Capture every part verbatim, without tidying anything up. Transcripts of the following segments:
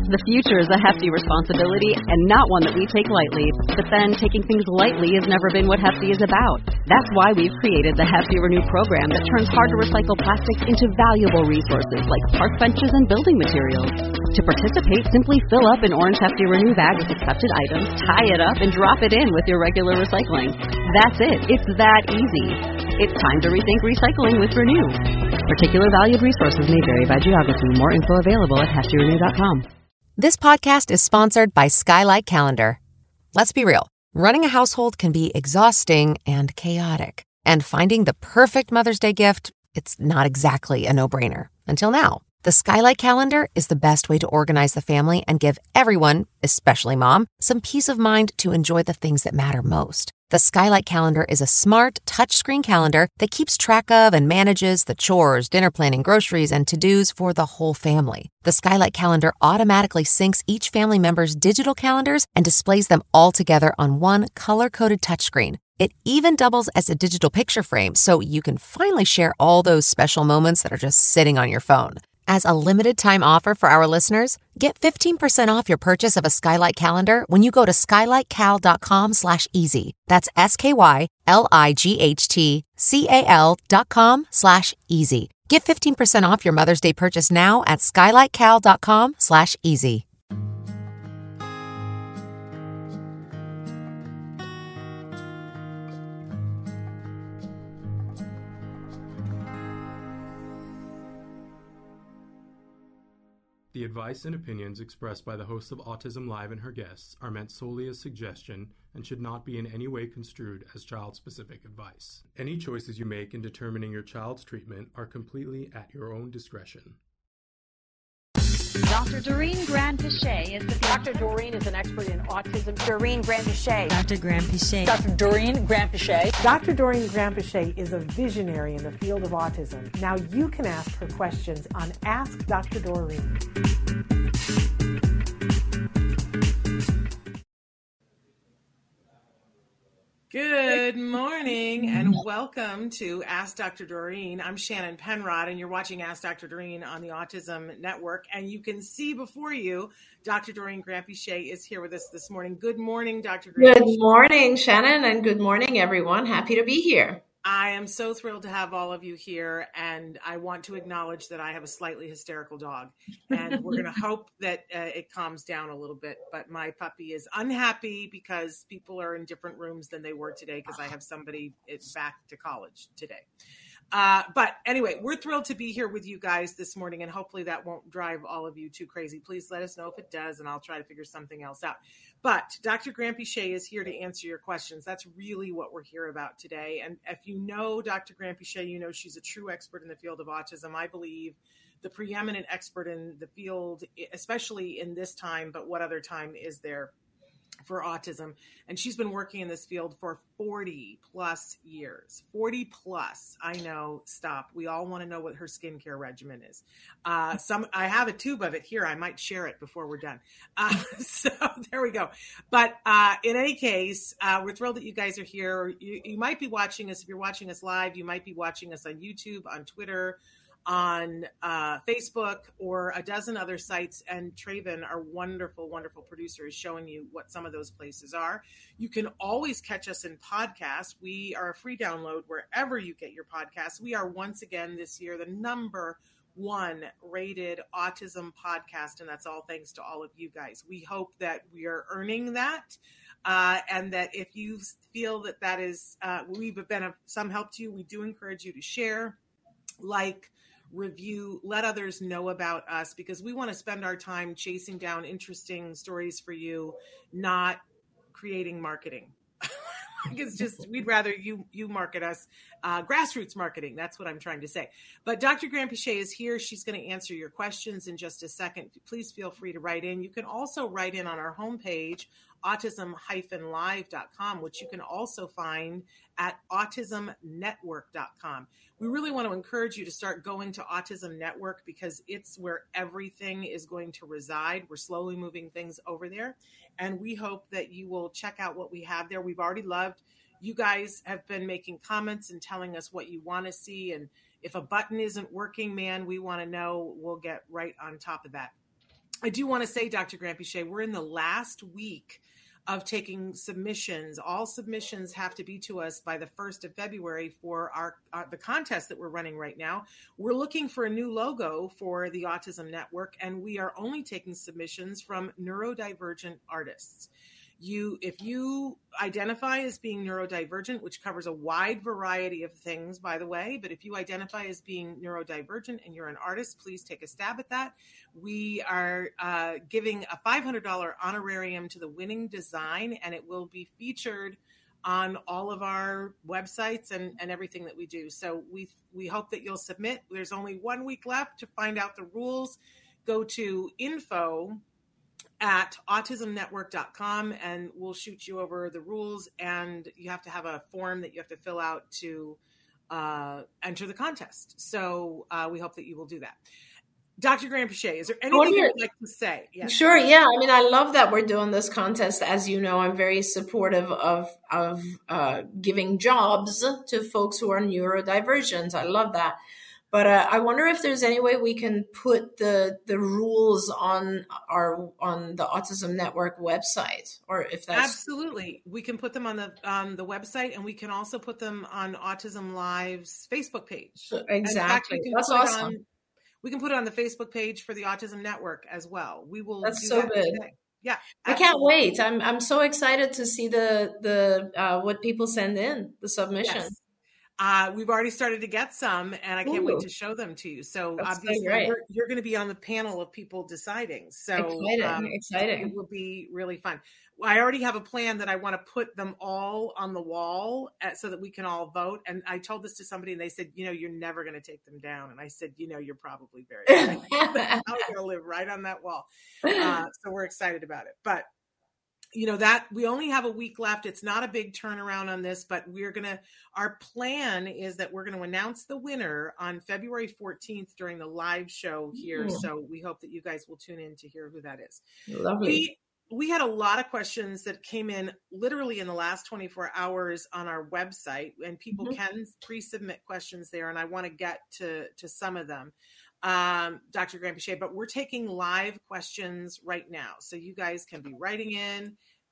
The future is a hefty responsibility and not one that we take lightly. But then, taking things lightly has never been what Hefty is about. That's why we've created the Hefty Renew program that turns hard-to-recycle plastics into valuable resources like park benches and building materials. To participate, simply fill up an orange Hefty Renew bag with accepted items, tie it up, and drop it in with your regular recycling. That's it. It's that easy. It's time to rethink recycling with Renew. Particular valued resources may vary by geography. More info available at hefty renew dot com. This podcast is sponsored by Skylight Calendar. Let's be real. Running a household can be exhausting and chaotic. And finding the perfect Mother's Day gift, it's not exactly a no-brainer. Until now. The Skylight Calendar is the best way to organize the family and give everyone, especially mom, some peace of mind to enjoy the things that matter most. The Skylight Calendar is a smart, touchscreen calendar that keeps track of and manages the chores, dinner planning, groceries, and to-dos for the whole family. The Skylight Calendar automatically syncs each family member's digital calendars and displays them all together on one color-coded touchscreen. It even doubles as a digital picture frame, so you can finally share all those special moments that are just sitting on your phone. As a limited-time offer for our listeners, get fifteen percent off your purchase of a Skylight Calendar when you go to skylightcal.com slash easy. That's S-K-Y-L-I-G-H-T-C-A-L dot com slash easy. Get fifteen percent off your Mother's Day purchase now at skylightcal.com slash easy. The advice and opinions expressed by the host of Autism Live and her guests are meant solely as suggestion and should not be in any way construed as child-specific advice. Any choices you make in determining your child's treatment are completely at your own discretion. Doctor Doreen Grand-Pichet is the... Doctor Doreen is an expert in autism. Doreen Grand-Pichet. Doctor Grand-Pichet. Doctor Doreen Grand-Pichet. Doctor Doreen Grand-Pichet is a visionary in the field of autism. Now you can ask her questions on Ask Doctor Doreen. Good morning and welcome to Ask Doctor Doreen. I'm Shannon Penrod and you're watching Ask Doctor Doreen on the Autism Network. And you can see before you, Doctor Doreen Grand-Pichet is here with us this morning. Good morning, Doctor Grand-Pichet. Good morning, Shannon, and good morning, everyone. Happy to be here. I am so thrilled to have all of you here, and I want to acknowledge that I have a slightly hysterical dog, and we're going to hope that uh, it calms down a little bit, but my puppy is unhappy because people are in different rooms than they were today because I have somebody back to college today. Uh, but anyway, we're thrilled to be here with you guys this morning, and hopefully that won't drive all of you too crazy. Please let us know if it does, and I'll try to figure something else out. But Doctor Grand-Pichet is here to answer your questions. That's really what we're here about today. And if you know Doctor Grand-Pichet, you know she's a true expert in the field of autism. I believe the preeminent expert in the field, especially in this time, but what other time is there for autism? And she's been working in this field for forty plus years. forty plus. I know. Stop. We all want to know what her skincare regimen is. Uh, some I have a tube of it here. I might share it before we're done. Uh, so there we go. But uh, in any case, uh, we're thrilled that you guys are here. You, you might be watching us. If you're watching us live, you might be watching us on YouTube, on Twitter, on uh, Facebook, or a dozen other sites. And Traven, our wonderful, wonderful producer, is showing you what some of those places are. You can always catch us in podcasts. We are a free download wherever you get your podcasts. We are once again this year the number one rated autism podcast, and that's all thanks to all of you guys. We hope that we are earning that. Uh, and that if you feel that that is, uh, we've been of some help to you, we do encourage you to share, like, review, let others know about us, because we want to spend our time chasing down interesting stories for you, not creating marketing. It's just, we'd rather you you market us, uh, grassroots marketing. That's what I'm trying to say. But Doctor Grand-Pichet is here. She's going to answer your questions in just a second. Please feel free to write in. You can also write in on our homepage, autism dash live dot com, which you can also find at autism network dot com. We really want to encourage you to start going to Autism Network because it's where everything is going to reside. We're slowly moving things over there, and we hope that you will check out what we have there. We've already loved. You guys have been making comments and telling us what you want to see, and if a button isn't working, man, we want to know. We'll get right on top of that. I do want to say, Doctor Granpeesheh, we're in the last week of taking submissions. All submissions have to be to us by the first of February for our uh, the contest that we're running right now. We're looking for a new logo for the Autism Network, and we are only taking submissions from neurodivergent artists. You, if you identify as being neurodivergent, which covers a wide variety of things, by the way, but if you identify as being neurodivergent and you're an artist, please take a stab at that. We are uh, giving a five hundred dollars honorarium to the winning design, and it will be featured on all of our websites and, and everything that we do. So we we hope that you'll submit. There's only one week left to find out the rules. Go to info at autism network dot com and we'll shoot you over the rules, and you have to have a form that you have to fill out to uh, enter the contest. So uh, we hope that you will do that. Doctor Granpeesheh, is there anything you'd like to say? Yes. Sure. Yeah. I mean, I love that we're doing this contest. As you know, I'm very supportive of, of uh, giving jobs to folks who are neurodivergent. I love that. But uh, I wonder if there's any way we can put the the rules on our on the Autism Network website, or if that's absolutely, we can put them on the um, the website, and we can also put them on Autism Live's Facebook page. Exactly, fact, that's awesome. On, we can put it on the Facebook page for the Autism Network as well. We will. That's do so that good. Today. Yeah, absolutely. I can't wait. I'm I'm so excited to see the the uh, what people send in, the submission. Yes. Uh, we've already started to get some, and I can't Ooh. wait to show them to you. So That's obviously so you're, you're going to be on the panel of people deciding. So exciting, um, exciting. It will be really fun. I already have a plan that I want to put them all on the wall at, so that we can all vote. And I told this to somebody, and they said, you know, you're never going to take them down. And I said, you know, you're probably very right. I'm going to live right on that wall. Uh, so we're excited about it. But you know, that we only have a week left. It's not a big turnaround on this, but we're going to, our plan is that we're going to announce the winner on February fourteenth during the live show here. Mm. So we hope that you guys will tune in to hear who that is. Lovely. We, we had a lot of questions that came in literally in the last twenty-four hours on our website, and people mm-hmm. can pre-submit questions there. And I want to get to, to some of them. Um, Doctor Granpeesheh, but we're taking live questions right now. So you guys can be writing in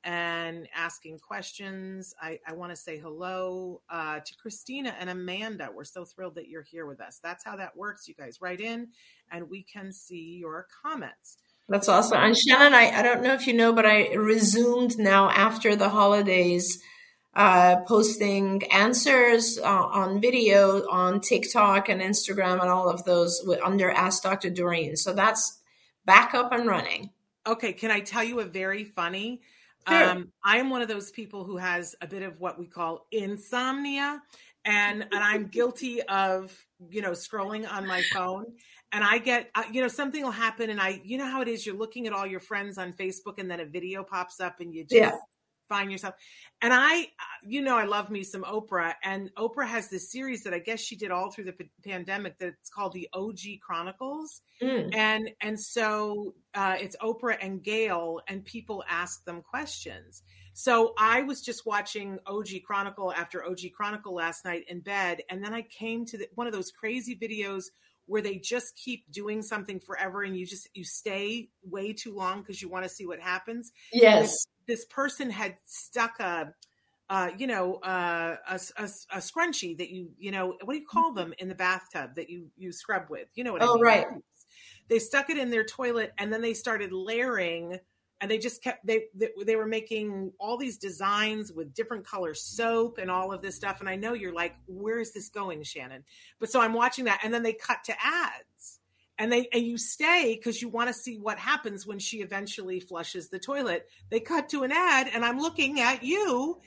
and asking questions. I, I want to say hello uh, to Christina and Amanda. We're so thrilled that you're here with us. That's how that works. You guys write in and we can see your comments. That's awesome. And Shannon, I, I don't know if you know, but I resumed now after the holidays Uh, posting answers uh, on video on TikTok and Instagram and all of those with, under Ask Doctor Doreen. So that's back up and running. Okay. Can I tell you a very funny? Sure. Um, I am one of those people who has a bit of what we call insomnia, and and I'm guilty of, you know, scrolling on my phone, and I get, uh, you know, something will happen, and I, you know how it is, you're looking at all your friends on Facebook, and then a video pops up, and you just yeah. find yourself. And I, you know, I love me some Oprah, and Oprah has this series that I guess she did all through the p- pandemic that's called the O G Chronicles. Mm. And, and so uh, it's Oprah and Gail, and people ask them questions. So I was just watching O G Chronicle after O G Chronicle last night in bed. And then I came to the, one of those crazy videos where they just keep doing something forever, and you just, you stay way too long because you want to see what happens. Yes. This person had stuck a, uh, you know, uh, a, a, a scrunchie that you, you know, what do you call them in the bathtub that you, you scrub with? You know what I oh, mean? Right. They stuck it in their toilet, and then they started layering, and they just kept, they, they, they were making all these designs with different color soap and all of this stuff. And I know you're like, where is this going, Shannon? But so I'm watching that, and then they cut to ads. And they and you stay because you want to see what happens when she eventually flushes the toilet. They cut to an ad, and I'm looking at you,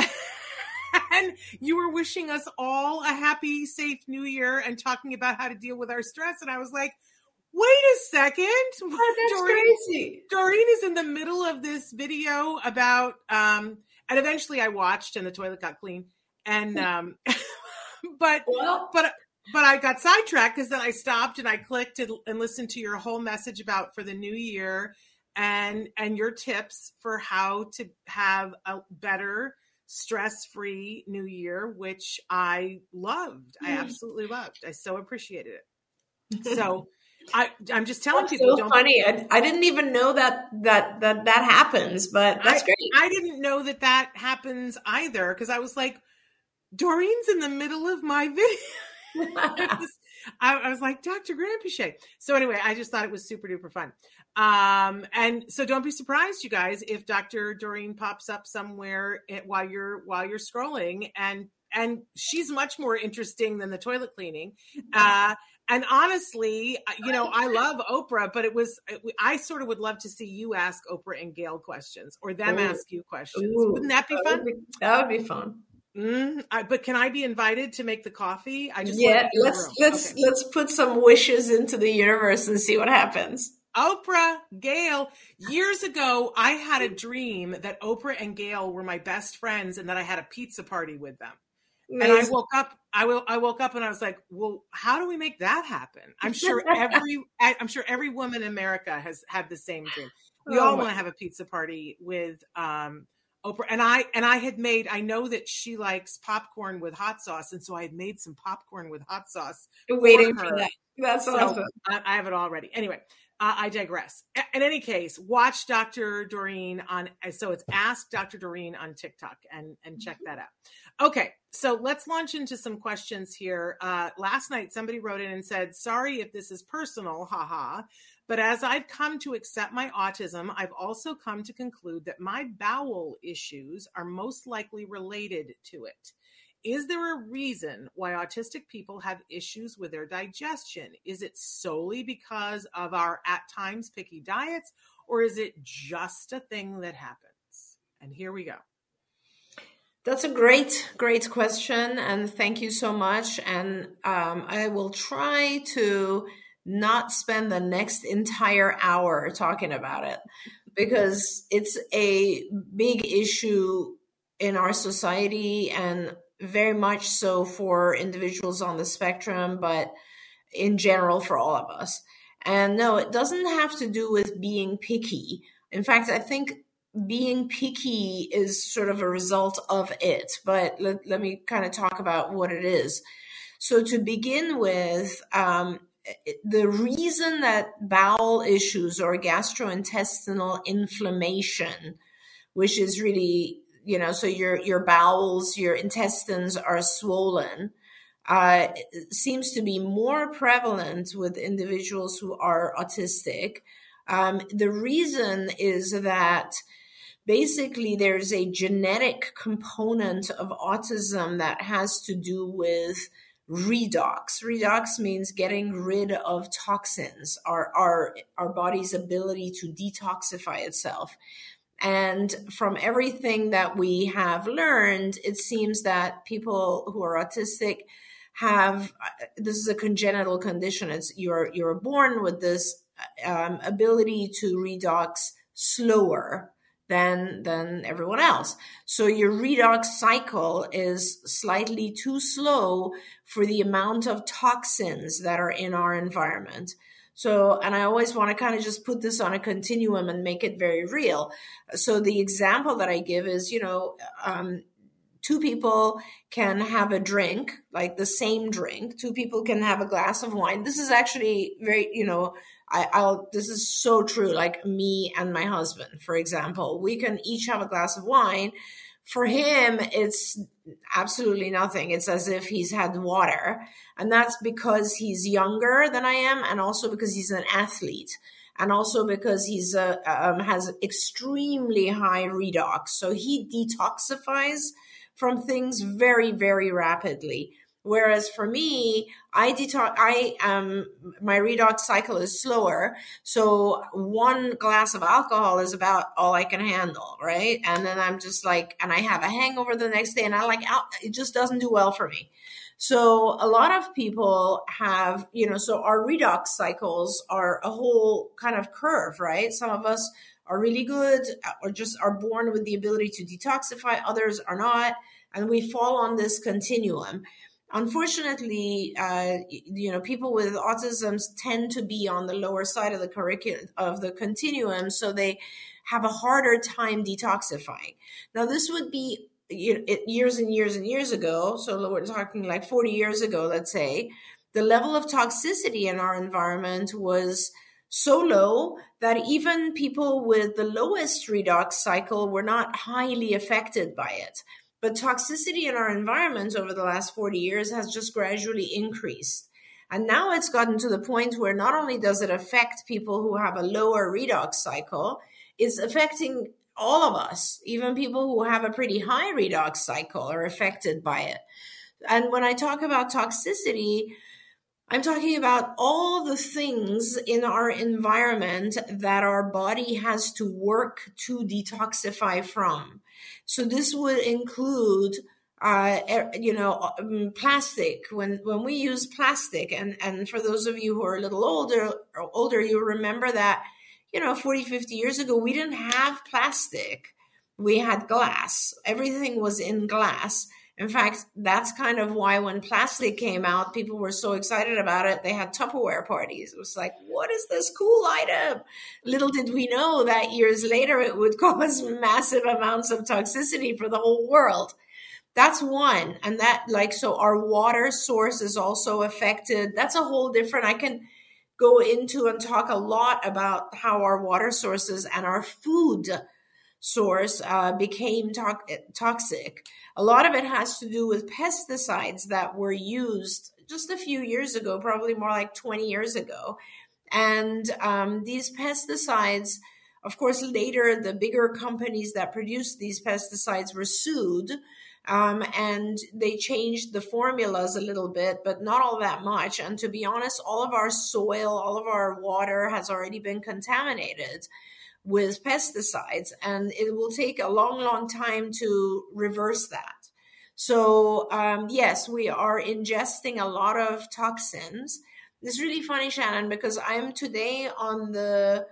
and you were wishing us all a happy, safe New Year and talking about how to deal with our stress. And I was like, wait a second. Oh, that's Doreen, crazy. Doreen is in the middle of this video about, um, and eventually I watched, and the toilet got clean. And, um, but, well, but, But I got sidetracked because then I stopped and I clicked and, and listened to your whole message about for the new year and and your tips for how to have a better stress-free new year, which I loved. I absolutely loved. I so appreciated it. So I, I'm just telling That's people. so don't funny. I, I didn't even know that that that that happens, but that's I, great. I didn't know that that happens either, because I was like, Doreen's in the middle of my video. I, was, I, I was like, Doctor Granpeesheh. So anyway, I just thought it was super duper fun. Um, and so don't be surprised, you guys, if Doctor Doreen pops up somewhere at, while you're while you're scrolling, and and she's much more interesting than the toilet cleaning. Uh, and honestly, you know, I love Oprah, but it was I sort of would love to see you ask Oprah and Gail questions, or them Ooh. ask you questions. Ooh. Wouldn't that be that fun? Would be, that would be fun. Mm, I, but can I be invited to make the coffee? I just yeah. Let's let's okay. let's put some wishes into the universe and see what happens. Oprah, Gail. Years ago, I had a dream that Oprah and Gail were my best friends, and that I had a pizza party with them. Amazing. And I woke up. I will. I woke up and I was like, "Well, how do we make that happen?" I'm sure every. I'm sure every woman in America has had the same dream. We oh, all want to have a pizza party with um, Oprah, and I. And I had made. I know that she likes popcorn with hot sauce, and so I had made some popcorn with hot sauce. Waiting for, for that. That's so awesome. I, I have it all ready. Anyway. Uh, I digress. In any case, watch Doctor Doreen on, so it's Ask Doctor Doreen on TikTok, and, and check that out. Okay, so let's launch into some questions here. Uh, last night, somebody wrote in and said, sorry if this is personal, haha, but as I've come to accept my autism, I've also come to conclude that my bowel issues are most likely related to it. Is there a reason why autistic people have issues with their digestion? Is it solely because of our at times picky diets, or is it just a thing that happens? And here we go. That's a great, great question. And thank you so much. And um, I will try to not spend the next entire hour talking about it, because it's a big issue in our society, and very much so for individuals on the spectrum, but in general for all of us. And no, it doesn't have to do with being picky. In fact, I think being picky is sort of a result of it, but let, let me kind of talk about what it is. So to begin with, um, the reason that bowel issues or gastrointestinal inflammation, which is really You know, so your your bowels, your intestines are swollen, uh, seems to be more prevalent with individuals who are autistic. Um, the reason is that basically there's a genetic component of autism that has to do with redox. Redox means getting rid of toxins, our our our body's ability to detoxify itself. And from everything that we have learned, it seems that people who are autistic have, this is a congenital condition. It's you're you're born with this um, ability to redox slower than than everyone else. So your redox cycle is slightly too slow for the amount of toxins that are in our environment. So, and I always want to kind of just put this on a continuum and make it very real. So the example that I give is, you know, um, two people can have a drink, like the same drink. Two people can have a glass of wine. This is actually very, you know, I, I'll, this is so true. Like me and my husband, for example, we can each have a glass of wine. For him, it's absolutely nothing. It's as if he's had water. And that's because he's younger than I am, and also because he's an athlete, and also because he's a, um, has extremely high redox. So he detoxifies from things very, very rapidly. Whereas for me, I detox, I, um, my redox cycle is slower. So one glass of alcohol is about all I can handle, right? And then I'm just like, and I have a hangover the next day, and I like, it just doesn't do well for me. So a lot of people have, you know, so our redox cycles are a whole kind of curve, right? Some of us are really good or just are born with the ability to detoxify. Others are not. And we fall on this continuum. Unfortunately, uh, you know, people with autism tend to be on the lower side of the curriculum of the continuum, so they have a harder time detoxifying. Now, this would be you know, years and years and years ago. So we're talking like forty years ago, let's say. the level of toxicity in our environment was so low that even people with the lowest redox cycle were not highly affected by it. But toxicity in our environment over the last forty years has just gradually increased. And now it's gotten to the point where not only does it affect people who have a lower redox cycle, it's affecting all of us. Even people who have a pretty high redox cycle are affected by it. And when I talk about toxicity, I'm talking about all the things in our environment that our body has to work to detoxify from. So this would include, uh, you know, plastic. When when we use plastic, and, and for those of you who are a little older, or older, you remember that, you know, forty, fifty years ago, we didn't have plastic. We had glass. Everything was in glass. In fact, that's kind of why when plastic came out, people were so excited about it. They had Tupperware parties. It was like, what is this cool item? Little did we know that years later it would cause massive amounts of toxicity for the whole world. That's one. And that, like, so our water source is also affected. That's a whole different, I can go into and talk a lot about how our water sources and our food source uh, became to- toxic. A lot of it has to do with pesticides that were used just a few years ago, probably more like twenty years ago. And um, these pesticides, of course, later the bigger companies that produced these pesticides were sued, um, and they changed the formulas a little bit, but not all that much. And to be honest, all of our soil, all of our water has already been contaminated with pesticides, and it will take a long, long time to reverse that. So um, yes, we are ingesting a lot of toxins. It's really funny, Shannon, because I'm today on the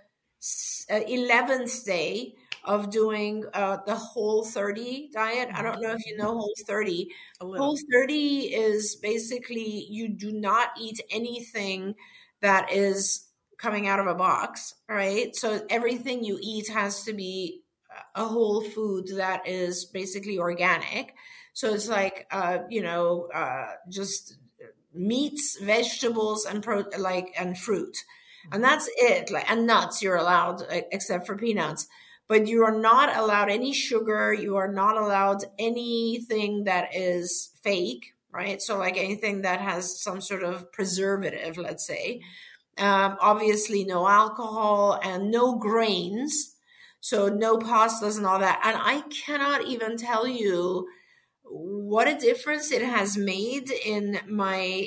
eleventh day of doing uh, the Whole thirty diet. I don't know if you know Whole thirty. Whole thirty is basically you do not eat anything that is coming out of a box, right? So everything you eat has to be a whole food that is basically organic. So it's like, uh, you know, uh, just meats, vegetables, and pro- like and fruit, and that's it. Like and nuts, you're allowed, except for peanuts. But you are not allowed any sugar. You are not allowed anything that is fake, right? So like anything that has some sort of preservative, let's say. Um, obviously no alcohol and no grains. So no pastas and all that. And I cannot even tell you what a difference it has made in my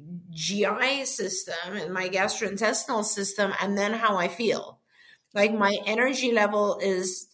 G I system and my gastrointestinal system, and then how I feel. Like my energy level is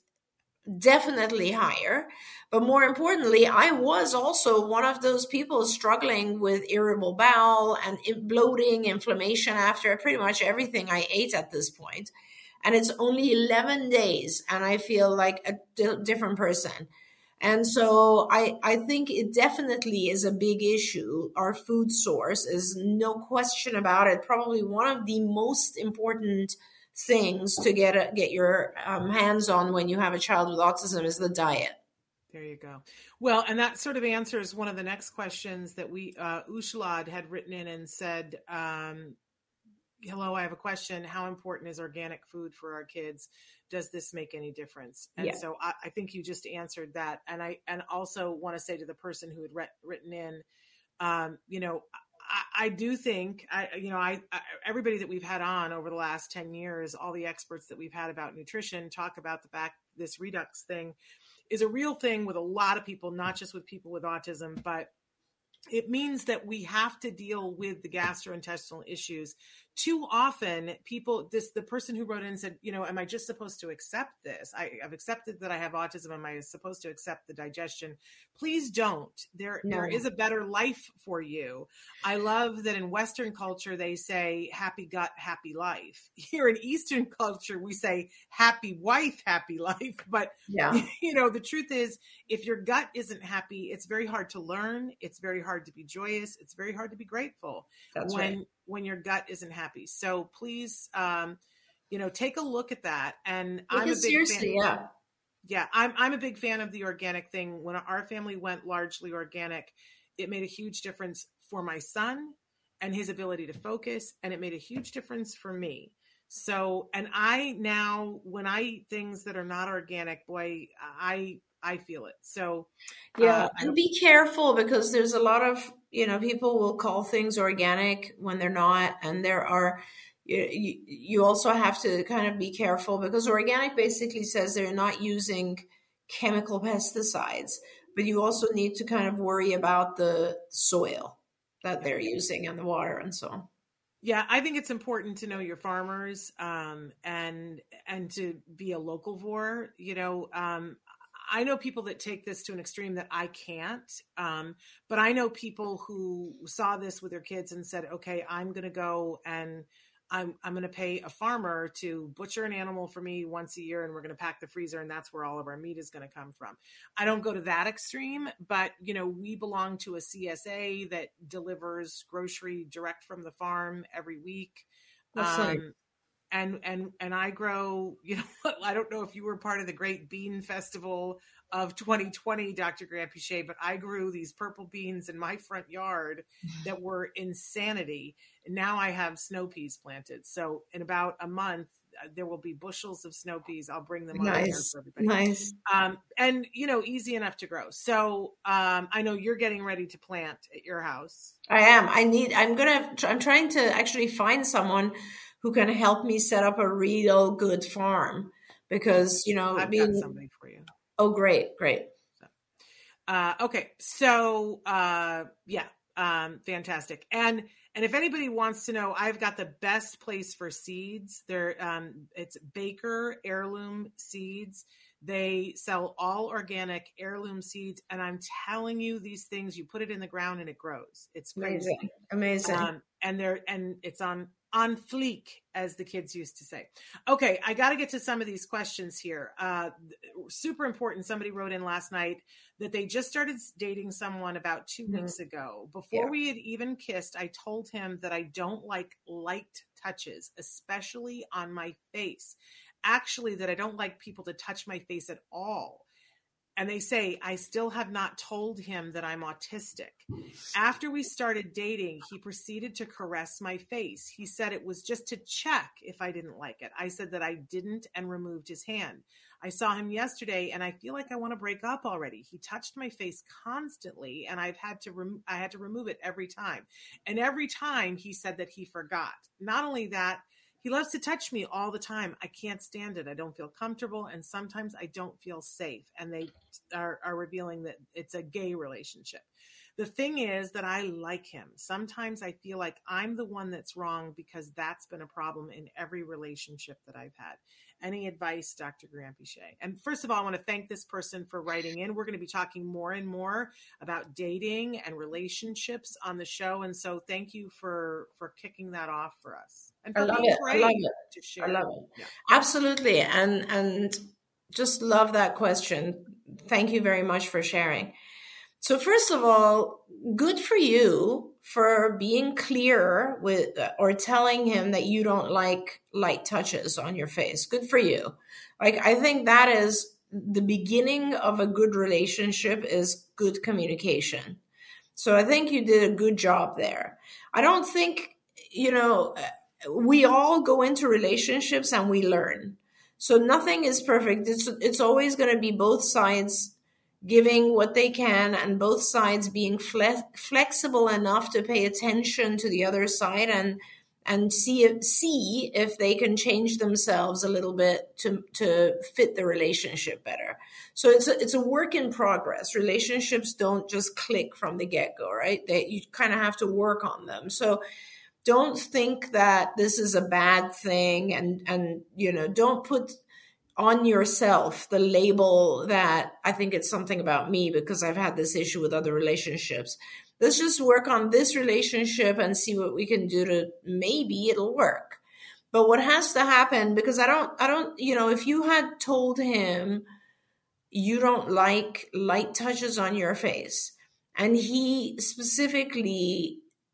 definitely higher. But more importantly, I was also one of those people struggling with irritable bowel and bloating, inflammation after pretty much everything I ate at this point. And it's only eleven days and I feel like a d- different person. And so I, I think it definitely is a big issue. Our food source is no question about it. Probably one of the most important things to get a, get your um, hands on when you have a child with autism is the diet. There you go. Well, and that sort of answers one of the next questions that we, uh, Ushlad had written in and said, um, hello, I have a question. How important is organic food for our kids? Does this make any difference? And yeah. so I, I think you just answered that. And I, and also want to say to the person who had re- written in, um, you know, I, I do think, I, you know, I, I, everybody that we've had on over the last ten years, all the experts that we've had about nutrition talk about the fact this Redux thing is a real thing with a lot of people, not just with people with autism, but it means that we have to deal with the gastrointestinal issues. Too often people, this, the person who wrote in said, you know, am I just supposed to accept this? I, I've accepted that I have autism. Am I supposed to accept the digestion? Please don't. There, no. there is a better life for you. I love that in Western culture, they say happy gut, happy life. Here in Eastern culture, we say happy wife, happy life. But, yeah. you know, the truth is, if your gut isn't happy, it's very hard to learn. It's very hard to be joyous. It's very hard to be grateful. That's when, right. when your gut isn't happy. So please, um, you know, take a look at that. And because I'm a big seriously, fan. yeah. Yeah, I'm I'm a big fan of the organic thing. When our family went largely organic, it made a huge difference for my son and his ability to focus. And it made a huge difference for me. So, and I now, when I eat things that are not organic, boy, I, I feel it. So, yeah, uh, and be careful, because there's a lot of, you know, people will call things organic when they're not. And there are, you, you also have to kind of be careful, because organic basically says they're not using chemical pesticides, but you also need to kind of worry about the soil that they're using and the water and so on. Yeah, I think it's important to know your farmers, um, and and to be a localvore. You know, um, I know people that take this to an extreme that I can't, um, but I know people who saw this with their kids and said, "Okay, I'm going to go and I'm I'm going to pay a farmer to butcher an animal for me once a year, and we're going to pack the freezer, and that's where all of our meat is going to come from." I don't go to that extreme, but you know, we belong to a C S A that delivers grocery direct from the farm every week. That's um, nice. And and and I grow, you know, I don't know if you were part of the Great Bean Festival of twenty twenty, Doctor Granpeesheh, but I grew these purple beans in my front yard that were insanity. And now I have snow peas planted. So in about a month, there will be bushels of snow peas. I'll bring them on nice. for everybody. Nice. Um, and, you know, easy enough to grow. So um, I know you're getting ready to plant at your house. I am. I need, I'm going to, I'm trying to actually find someone who can help me set up a real good farm, because, you know, I've being, got somebody for you. Oh, great. Great. So, uh, okay. So, uh, yeah, um, fantastic. And, and if anybody wants to know, I've got the best place for seeds. They're, um, it's Baker Heirloom Seeds. They sell all organic heirloom seeds. And I'm telling you, these things, you put it in the ground and it grows. It's crazy. Amazing. Amazing. Um, and they're, and it's on, on fleek, as the kids used to say. Okay, I got to get to some of these questions here. Uh, super important. Somebody wrote in last night that they just started dating someone about two mm-hmm. weeks ago. Before yeah. we had even kissed, I told him that I don't like light touches, especially on my face. Actually, that I don't like people to touch my face at all. And they say, I still have not told him that I'm autistic. After we started dating, he proceeded to caress my face. He said it was just to check if I didn't like it. I said that I didn't and removed his hand. I saw him yesterday and I feel like I want to break up already. He touched my face constantly and I've had to rem- I had to remove it every time. And every time he said that he forgot. Not only that, he loves to touch me all the time. I can't stand it. I don't feel comfortable. And sometimes I don't feel safe. And they are, are revealing that it's a gay relationship. The thing is that I like him. Sometimes I feel like I'm the one that's wrong because that's been a problem in every relationship that I've had. Any advice, Doctor Granpeesheh? And first of all, I want to thank this person for writing in. We're going to be talking more and more about dating and relationships on the show. And so thank you for, for kicking that off for us. And for I love being it. I brave love it. to share. I love it. Yeah. Absolutely. And, and just love that question. Thank you very much for sharing. So first of all, good for you for being clear with or telling him that you don't like light touches on your face. Good for you. Like, I think that is the beginning of a good relationship, is good communication. So I think you did a good job there. I don't think, you know, we all go into relationships and we learn. So nothing is perfect. It's, it's always going to be both sides giving what they can and both sides being fle- flexible enough to pay attention to the other side and and see if, see if they can change themselves a little bit to, to fit the relationship better. So it's a, it's a work in progress. Relationships don't just click from the get-go, right? They, you kind of have to work on them. So don't think that this is a bad thing, and, and you know, don't put on yourself the label that I think it's something about me because I've had this issue with other relationships. Let's just work on this relationship and see what we can do to, maybe it'll work. But what has to happen, because I don't, I don't, you know, if you had told him you don't like light touches on your face and he specifically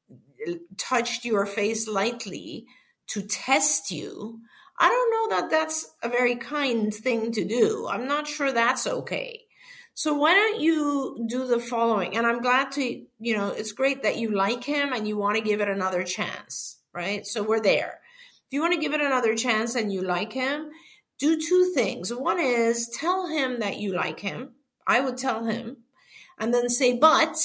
touched your face lightly to test you, I don't know that that's a very kind thing to do. I'm not sure that's okay. So why don't you do the following? And I'm glad to, you know, it's great that you like him and you want to give it another chance, right? So we're there. If you want to give it another chance and you like him, do two things. One is tell him that you like him. I would tell him, and then say, but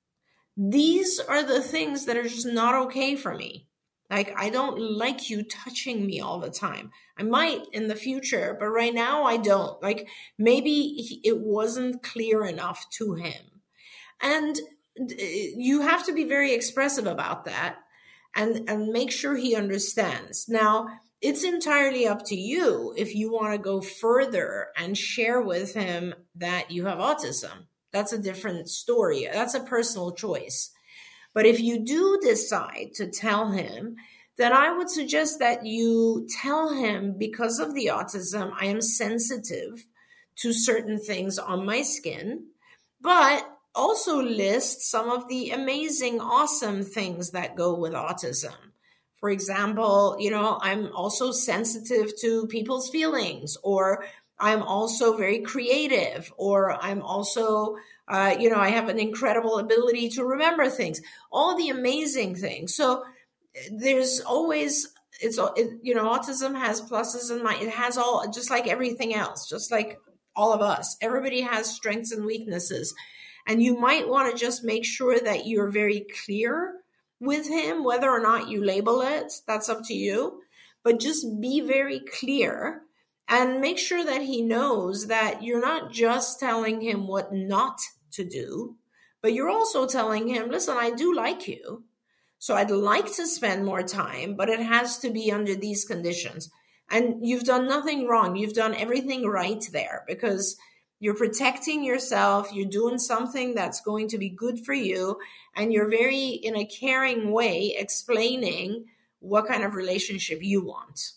these are the things that are just not okay for me. Like, I don't like you touching me all the time. I might in the future, but right now I don't. Like, maybe he, it wasn't clear enough to him. And you have to be very expressive about that and, and make sure he understands. Now, it's entirely up to you if you want to go further and share with him that you have autism. That's a different story. That's a personal choice. But if you do decide to tell him, then I would suggest that you tell him, because of the autism, I am sensitive to certain things on my skin, but also list some of the amazing, awesome things that go with autism. For example, you know, I'm also sensitive to people's feelings, or I'm also very creative, or I'm also, uh, you know, I have an incredible ability to remember things, all the amazing things. So there's always, it's, it, you know, autism has pluses and minuses. It has all, just like everything else, just like all of us. Everybody has strengths and weaknesses. And you might want to just make sure that you're very clear with him, whether or not you label it, that's up to you. But just be very clear and make sure that he knows that you're not just telling him what not to do, but you're also telling him, listen, I do like you. So I'd like to spend more time, but it has to be under these conditions. And you've done nothing wrong. You've done everything right there, because you're protecting yourself. You're doing something that's going to be good for you. And you're very, in a caring way, explaining what kind of relationship you want.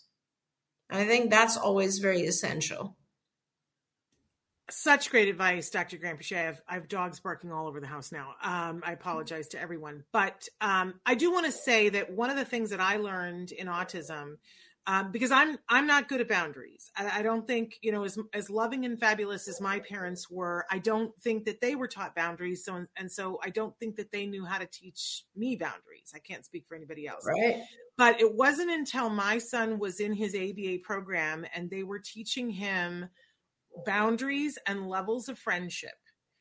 I think that's always very essential. Such great advice, Doctor Granpeesheh. I have, I have dogs barking all over the house now. Um, I apologize to everyone. But um, I do want to say that one of the things that I learned in autism, um, because I'm I'm not good at boundaries. I, I don't think, you know, as as loving and fabulous as my parents were, I don't think that they were taught boundaries. So and so I don't think that they knew how to teach me boundaries. I can't speak for anybody else. Right. But it wasn't until my son was in his A B A program and they were teaching him boundaries and levels of friendship.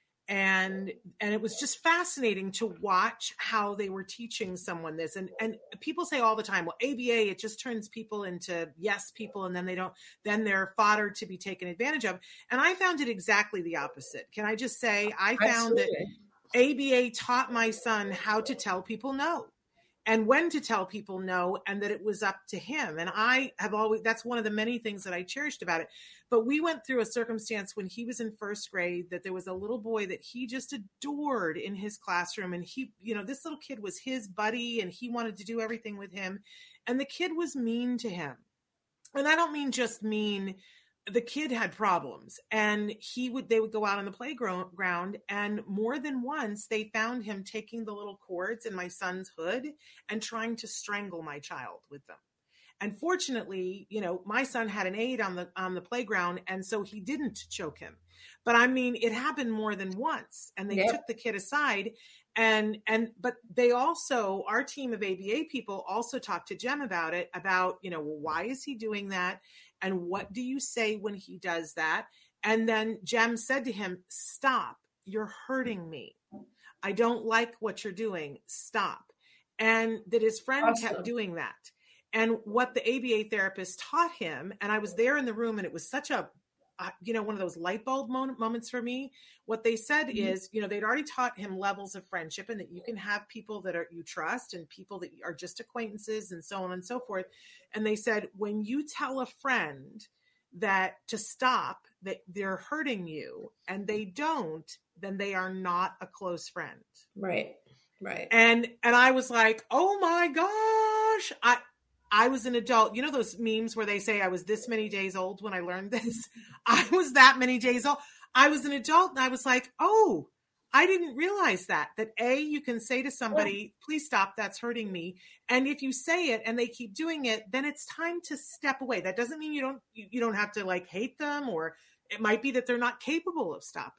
And, and it was just fascinating to watch how they were teaching someone this. And, and people say all the time, well, A B A, it just turns people into yes people. And then they don't, then they're fodder to be taken advantage of. And I found it exactly the opposite. Can I just say, I found Absolutely. that A B A taught my son how to tell people no. And when to tell people no, and that it was up to him. And I have always, that's one of the many things that I cherished about it. But we went through a circumstance when he was in first grade that there was a little boy that he just adored in his classroom. And he, you know, this little kid was his buddy and he wanted to do everything with him. And the kid was mean to him. And I don't mean just mean. The kid had problems, and he would, they would go out on the playground, and more than once they found him taking the little cords in my son's hood and trying to strangle my child with them. And fortunately, you know, my son had an aide on the, on the playground. And so he didn't choke him, but I mean, it happened more than once, and they yep. took the kid aside and, and, but they also, our team of A B A people also talked to Jem about it, about, you know, well, why is he doing that? And what do you say when he does that? And then Jem said to him, stop, you're hurting me. I don't like what you're doing. Stop. And that his friend awesome. kept doing that. And what the A B A therapist taught him, and I was there in the room, and it was such a, uh, you know, one of those light bulb moment, moments for me. What they said mm-hmm. is, you know, they'd already taught him levels of friendship, and that you can have people that are you trust and people that are just acquaintances and so on and so forth. And they said, when you tell a friend that to stop, that they're hurting you, and they don't, then they are not a close friend. Right. Right. And, and I was like, oh my gosh, I, I was an adult. You know those memes where they say I was this many days old when I learned this? I was that many days old. I was an adult, and I was like, oh, I didn't realize that, that A, you can say to somebody, please stop, that's hurting me. And if you say it and they keep doing it, then it's time to step away. That doesn't mean you don't, you, you don't have to like hate them, or it might be that they're not capable of stopping.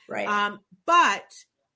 Right. Um, but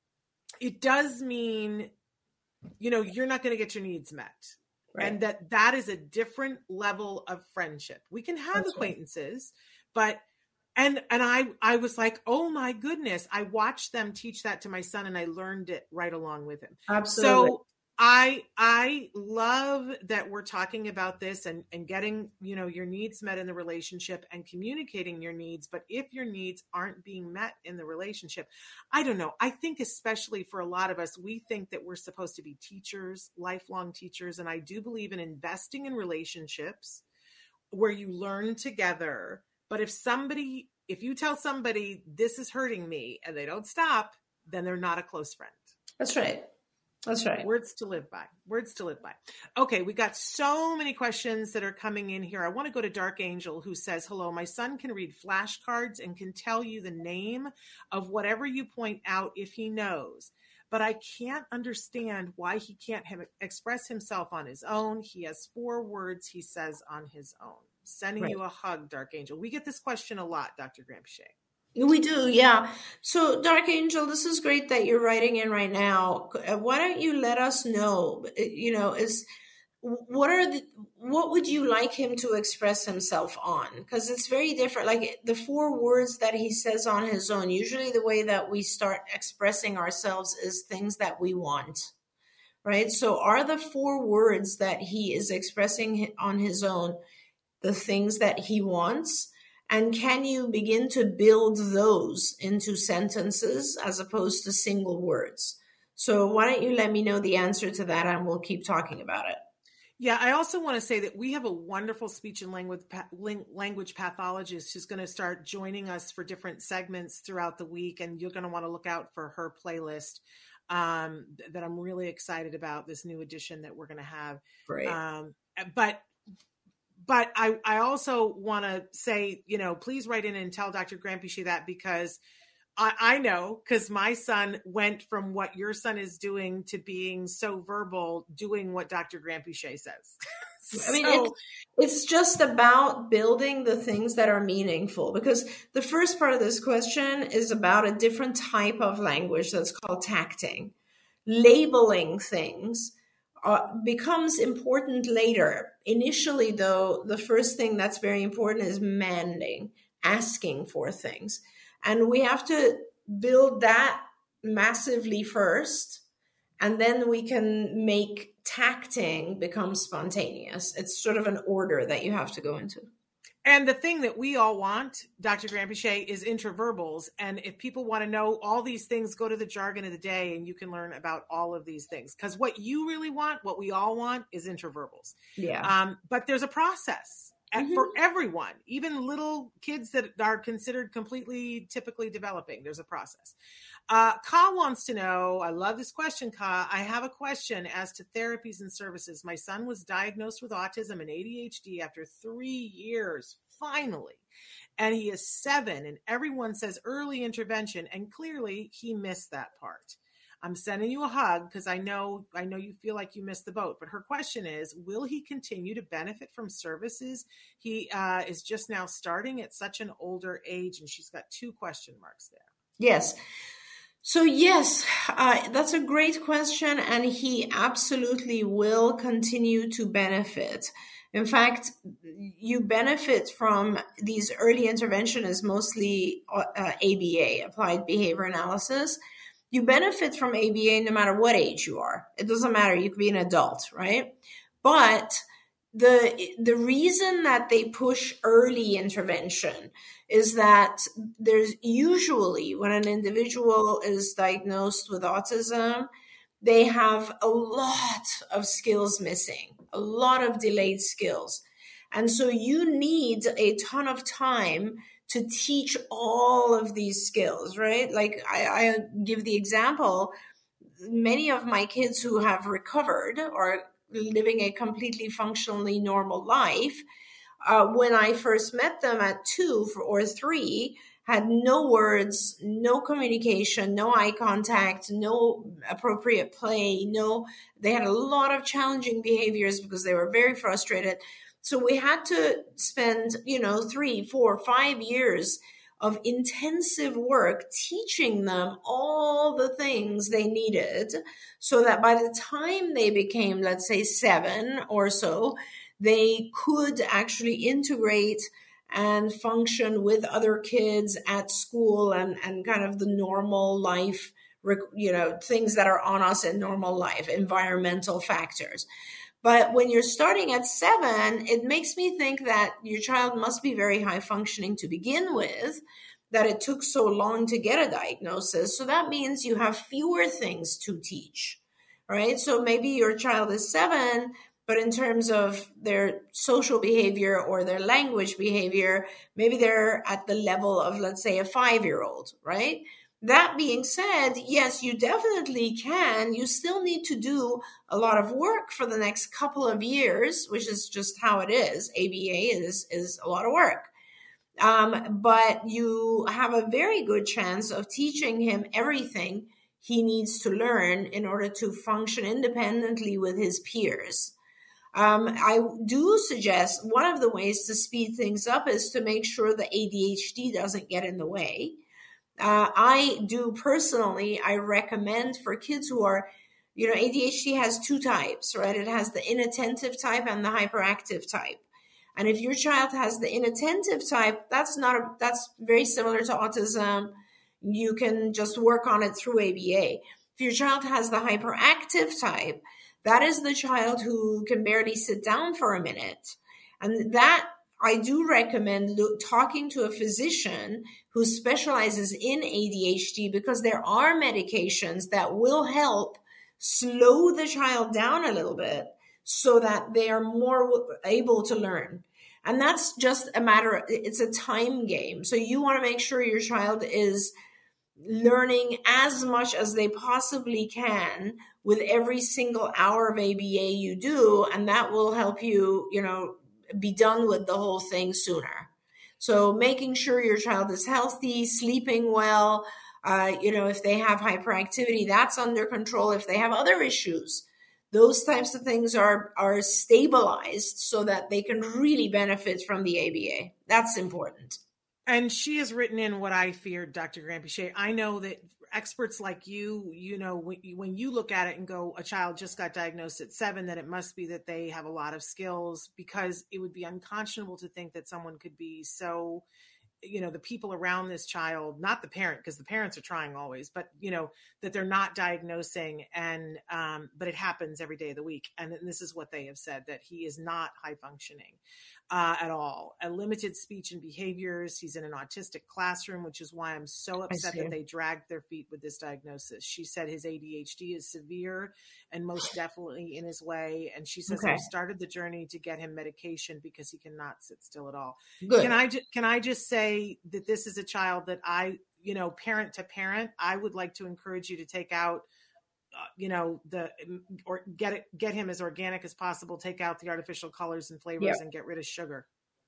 it does mean, you know, you're not going to get your needs met. Right. And that that is a different level of friendship. We can have That's acquaintances, right. but And and I I was like, oh my goodness, I watched them teach that to my son and I learned it right along with him. Absolutely. So I I love that we're talking about this and, and getting, you know, your needs met in the relationship and communicating your needs. But if your needs aren't being met in the relationship, I don't know. I think especially for a lot of us, we think that we're supposed to be teachers, lifelong teachers. And I do believe in investing in relationships where you learn together. But if somebody, if you tell somebody this is hurting me and they don't stop, then they're not a close friend. That's right. That's right. Words to live by. Words to live by. Okay, we got so many questions that are coming in here. I want to go to Dark Angel, who says, hello, my son can read flashcards and can tell you the name of whatever you point out if he knows. But I can't understand why he can't have, express himself on his own. He has four words he says on his own. Sending right. you a hug, Dark Angel. We get this question a lot, Doctor Granpeesheh. We do, yeah. So, Dark Angel, this is great that you're writing in right now. Why don't you let us know, you know, is what are the, what would you like him to express himself on? Because it's very different. Like the four words that he says on his own, usually the way that we start expressing ourselves is things that we want, right? So are the four words that he is expressing on his own the things that he wants? And can you begin to build those into sentences as opposed to single words? So why don't you let me know the answer to that and we'll keep talking about it. Yeah, I also want to say that we have a wonderful speech and language language pathologist who's going to start joining us for different segments throughout the week. And you're going to want to look out for her playlist um, that I'm really excited about, this new edition that we're going to have. Great. Um, but But I, I also want to say, you know, please write in and tell Doctor Granpeesheh that, because I, I know, because my son went from what your son is doing to being so verbal, doing what Doctor Granpeesheh says. so, I mean, it's, it's just about building the things that are meaningful, because the first part of this question is about a different type of language that's called tacting, labeling things. Uh, becomes important later. Initially, though, the first thing that's very important is manding, asking for things. And we have to build that massively first, and then we can make tacting become spontaneous. It's sort of an order that you have to go into. And the thing that we all want, Doctor Granpeesheh, is intraverbals. And if people want to know all these things, go to the jargon of the day and you can learn about all of these things. Because what you really want, what we all want, is intraverbals. Yeah. Um, but there's a process mm-hmm. for everyone, even little kids that are considered completely typically developing. There's a process. Uh, Ka wants to know, I love this question, Ka. I have a question as to therapies and services. My son was diagnosed with autism and A D H D after three years, finally. And he is seven, and everyone says early intervention, and clearly he missed that part. I'm sending you a hug because I know I know you feel like you missed the boat. But her question is, will he continue to benefit from services? He uh, is just now starting at such an older age, and she's got two question marks there. Yes. So yes, uh, that's a great question, and he absolutely will continue to benefit. In fact, you benefit from these early intervention is mostly uh, A B A, Applied Behavior Analysis. You benefit from A B A no matter what age you are. It doesn't matter. You could be an adult, right? But the the reason that they push early intervention is that there's usually, when an individual is diagnosed with autism, they have a lot of skills missing, a lot of delayed skills. And so you need a ton of time to teach all of these skills, right? Like I, I give the example, many of my kids who have recovered or living a completely functionally normal life, uh, when I first met them at two or three, had no words, no communication, no eye contact, no appropriate play, no, they had a lot of challenging behaviors because they were very frustrated. So we had to spend, you know, three, four, five years of intensive work teaching them all the things they needed so that by the time they became, let's say, seven or so, they could actually integrate and function with other kids at school and, and kind of the normal life, you know, things that are on us in normal life, environmental factors. But when you're starting at seven, it makes me think that your child must be very high functioning to begin with, that it took so long to get a diagnosis. So that means you have fewer things to teach, right? So maybe your child is seven, but in terms of their social behavior or their language behavior, maybe they're at the level of, let's say, a five-year-old, right? That being said, yes, you definitely can. You still need to do a lot of work for the next couple of years, which is just how it is. A B A is, is a lot of work. Um, but you have a very good chance of teaching him everything he needs to learn in order to function independently with his peers. Um, I do suggest one of the ways to speed things up is to make sure the A D H D doesn't get in the way. Uh, I do personally, I recommend for kids who are, you know, A D H D has two types, right? It has the inattentive type and the hyperactive type. And if your child has the inattentive type, that's not a, that's very similar to autism. You can just work on it through A B A. If your child has the hyperactive type, that is the child who can barely sit down for a minute. And that I do recommend look, talking to a physician who specializes in A D H D, because there are medications that will help slow the child down a little bit so that they are more able to learn. And that's just a matter of, it's a time game. So you want to make sure your child is learning as much as they possibly can with every single hour of A B A you do. And that will help you, you know, be done with the whole thing sooner. So making sure your child is healthy, sleeping well, uh, you know, if they have hyperactivity, that's under control. If they have other issues, those types of things are, are stabilized so that they can really benefit from the A B A. That's important. And she has written in what I feared, Doctor Granpeesheh. I know that experts like you, you know, when, when you look at it and go, a child just got diagnosed at seven, that it must be that they have a lot of skills, because it would be unconscionable to think that someone could be so, you know, the people around this child, not the parent, because the parents are trying always, but, you know, that they're not diagnosing. And, um, but it happens every day of the week. And this is what they have said, that he is not high functioning. Uh, at all. A limited speech and behaviors. He's in an autistic classroom, which is why I'm so upset that they dragged their feet with this diagnosis. She said his A D H D is severe and most definitely in his way. And she says, okay, I've started the journey to get him medication because he cannot sit still at all. Good. Can I, ju- can I just say that this is a child that I, you know, parent to parent, I would like to encourage you to take out Uh, you know, the, or get it, get him as organic as possible, take out the artificial colors and flavors, yeah, and get rid of sugar.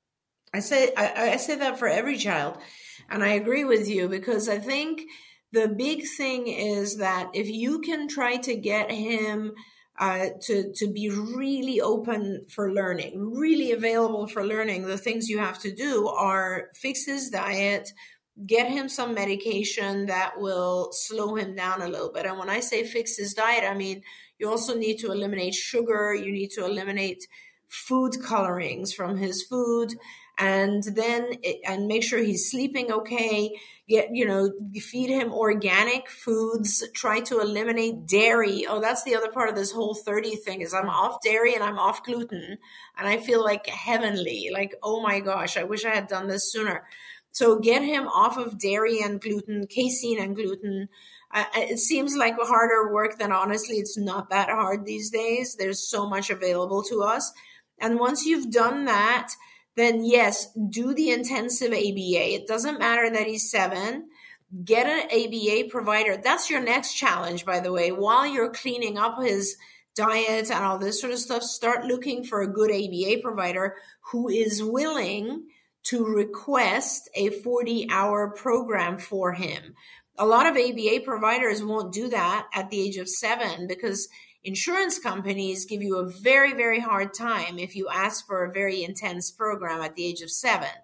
I say, I, I say that for every child. And I agree with you, because I think the big thing is that if you can try to get him uh, to, to be really open for learning, really available for learning, the things you have to do are fix his diet, get him some medication that will slow him down a little bit. And when I say fix his diet, I mean, you also need to eliminate sugar. You need to eliminate food colorings from his food, and then, and make sure he's sleeping okay. Get, you know, feed him organic foods. Try to eliminate dairy. Oh, that's the other part of this whole thirty thing, is I'm off dairy and I'm off gluten. And I feel like heavenly, like, oh my gosh, I wish I had done this sooner. So get him off of dairy and gluten, casein and gluten. Uh, it seems like harder work than honestly, it's not that hard these days. There's so much available to us. And once you've done that, then yes, do the intensive A B A. It doesn't matter that he's seven. Get an A B A provider. That's your next challenge, by the way. While you're cleaning up his diet and all this sort of stuff, start looking for a good A B A provider who is willing to request a forty hour program for him. A lot of A B A providers won't do that at the age of seven, because insurance companies give you a very, very hard time if you ask for a very intense program at the age of seven.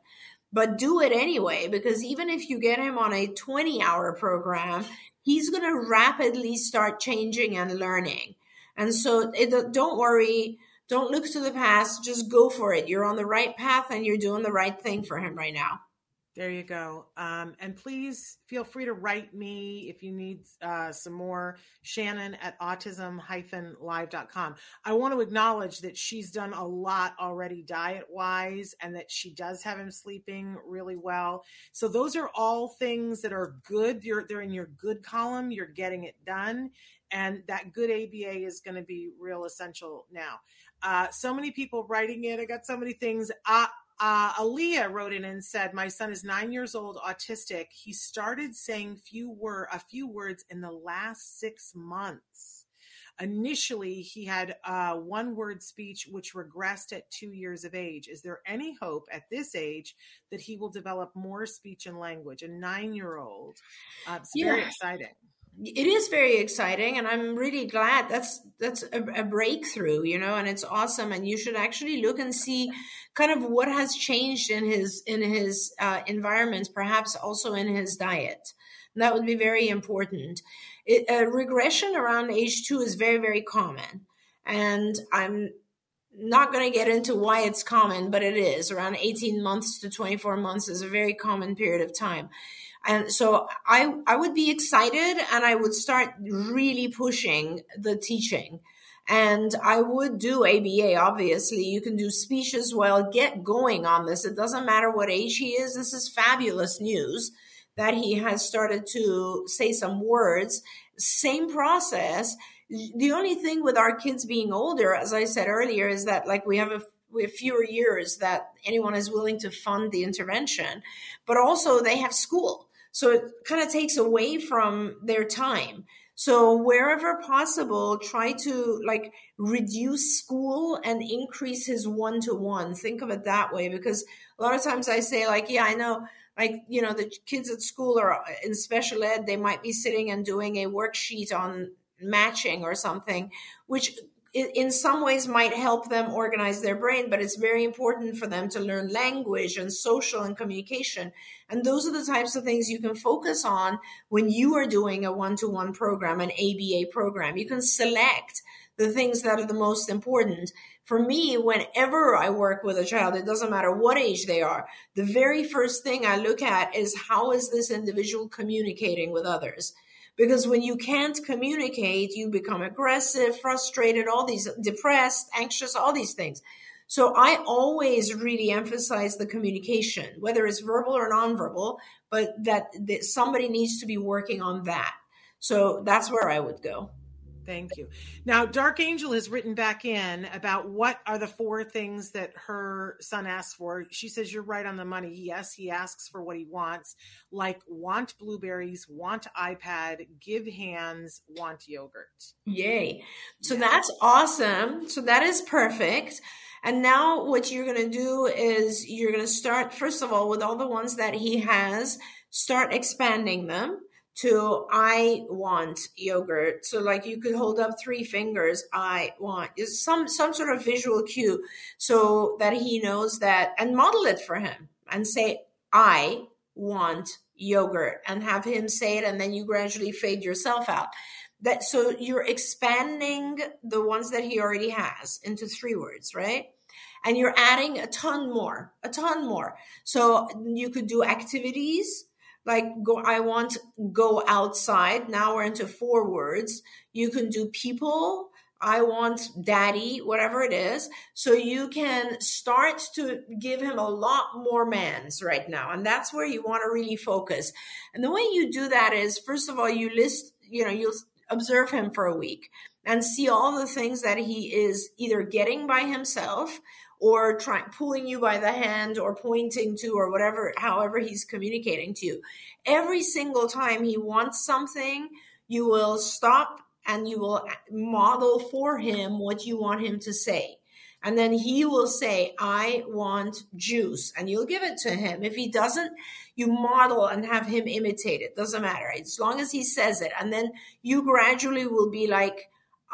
but do it anyway, because even if you get him on a twenty hour program, he's going to rapidly start changing and learning. And so it, don't worry. Don't look to the past. Just go for it. You're on the right path and you're doing the right thing for him right now. There you go. Um, and please feel free to write me if you need uh, some more. Shannon at autism dash live dot com. I want to acknowledge that she's done a lot already diet-wise and that she does have him sleeping really well. So those are all things that are good. You're, they're in your good column. You're getting it done. And that good A B A is going to be real essential now. Uh, so many people writing in. I got so many things. Uh, Uh, Aaliyah wrote in and said, my son is nine years old, autistic. He started saying few wor- a few words in the last six months. Initially, he had uh, one-word speech, which regressed at two years of age. Is there any hope at this age that he will develop more speech and language? A nine-year-old. Uh, it's yeah. very exciting. It is very exciting, and I'm really glad that's that's a, a breakthrough, you know, and it's awesome. And you should actually look and see kind of what has changed in his in his uh, environment, perhaps also in his diet. And that would be very important. It, uh, regression around age two is very, very common, and I'm not going to get into why it's common, but it is. Around eighteen months to twenty-four months is a very common period of time. And so I, I would be excited, and I would start really pushing the teaching. And I would do A B A, obviously. You can do speech as well. Get going on this. It doesn't matter what age he is. This is fabulous news that he has started to say some words. Same process. The only thing with our kids being older, as I said earlier, is that like we have a we have fewer years that anyone is willing to fund the intervention, but also they have school. So it kind of takes away from their time. So wherever possible, try to like reduce school and increase his one-to-one. Think of it that way, because a lot of times I say like, yeah, I know, like, you know, the kids at school or in special ed, they might be sitting and doing a worksheet on matching or something, which in some ways might help them organize their brain, but it's very important for them to learn language and social and communication. And those are the types of things you can focus on when you are doing a one-to-one program, an A B A program. You can select the things that are the most important. For me, whenever I work with a child, it doesn't matter what age they are, the very first thing I look at is how is this individual communicating with others? Because when you can't communicate, you become aggressive, frustrated, all these, depressed, anxious, all these things. So I always really emphasize the communication, whether it's verbal or nonverbal, but that, that somebody needs to be working on that. So that's where I would go. Thank you. Now, Dark Angel has written back in about what are the four things that her son asks for. She says, you're right on the money. Yes, he asks for what he wants, like want blueberries, want iPad, give hands, want yogurt. Yay. So that's awesome. So that is perfect. And now what you're going to do is you're going to start, first of all, with all the ones that he has, start expanding them to I want yogurt. So like you could hold up three fingers, I want, is some, some sort of visual cue so that he knows that, and model it for him and say, I want yogurt, and have him say it. And then you gradually fade yourself out. That, so you're expanding the ones that he already has into three words, right? And you're adding a ton more, a ton more. So you could do activities. Like go, I want go outside. Now we're into four words. You can do people. I want daddy, whatever it is. So you can start to give him a lot more mans right now. And that's where you want to really focus. And the way you do that is, first of all, you list, you know, you'll observe him for a week and see all the things that he is either getting by himself or trying, pulling you by the hand or pointing to, or whatever, however he's communicating to you. Every single time he wants something, you will stop and you will model for him what you want him to say. And then he will say, I want juice, and you'll give it to him. If he doesn't, you model and have him imitate it. Doesn't matter, as long as he says it. And then you gradually will be like,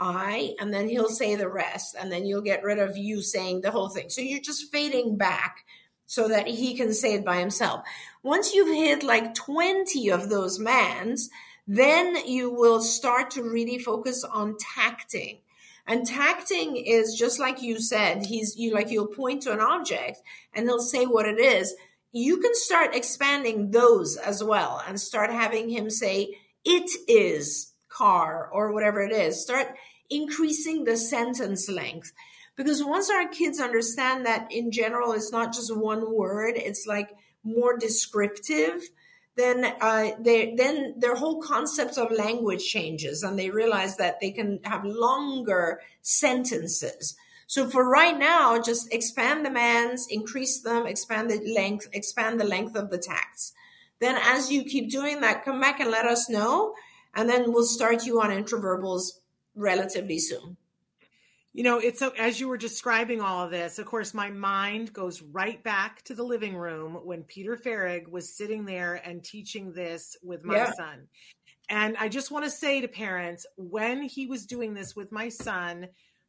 I, and then he'll say the rest, and then you'll get rid of you saying the whole thing. So you're just fading back so that he can say it by himself. Once you've hit like twenty of those mans, then you will start to really focus on tacting. And tacting is just like you said, he's you like you'll point to an object and he'll say what it is. You can start expanding those as well and start having him say, it is car or whatever it is. Start increasing the sentence length. Because once our kids understand that in general, it's not just one word, it's like more descriptive, then uh, they, then their whole concept of language changes and they realize that they can have longer sentences. So for right now, just expand the mans, increase them, expand the length, expand the length of the tacts. Then as you keep doing that, come back and let us know, and then we'll start you on intraverbals relatively soon. You know, it's so, as you were describing all of this, of course, my mind goes right back to the living room when Peter Farrig was sitting there and teaching this with my Yeah. son. And I just want to say to parents, when he was doing this with my son,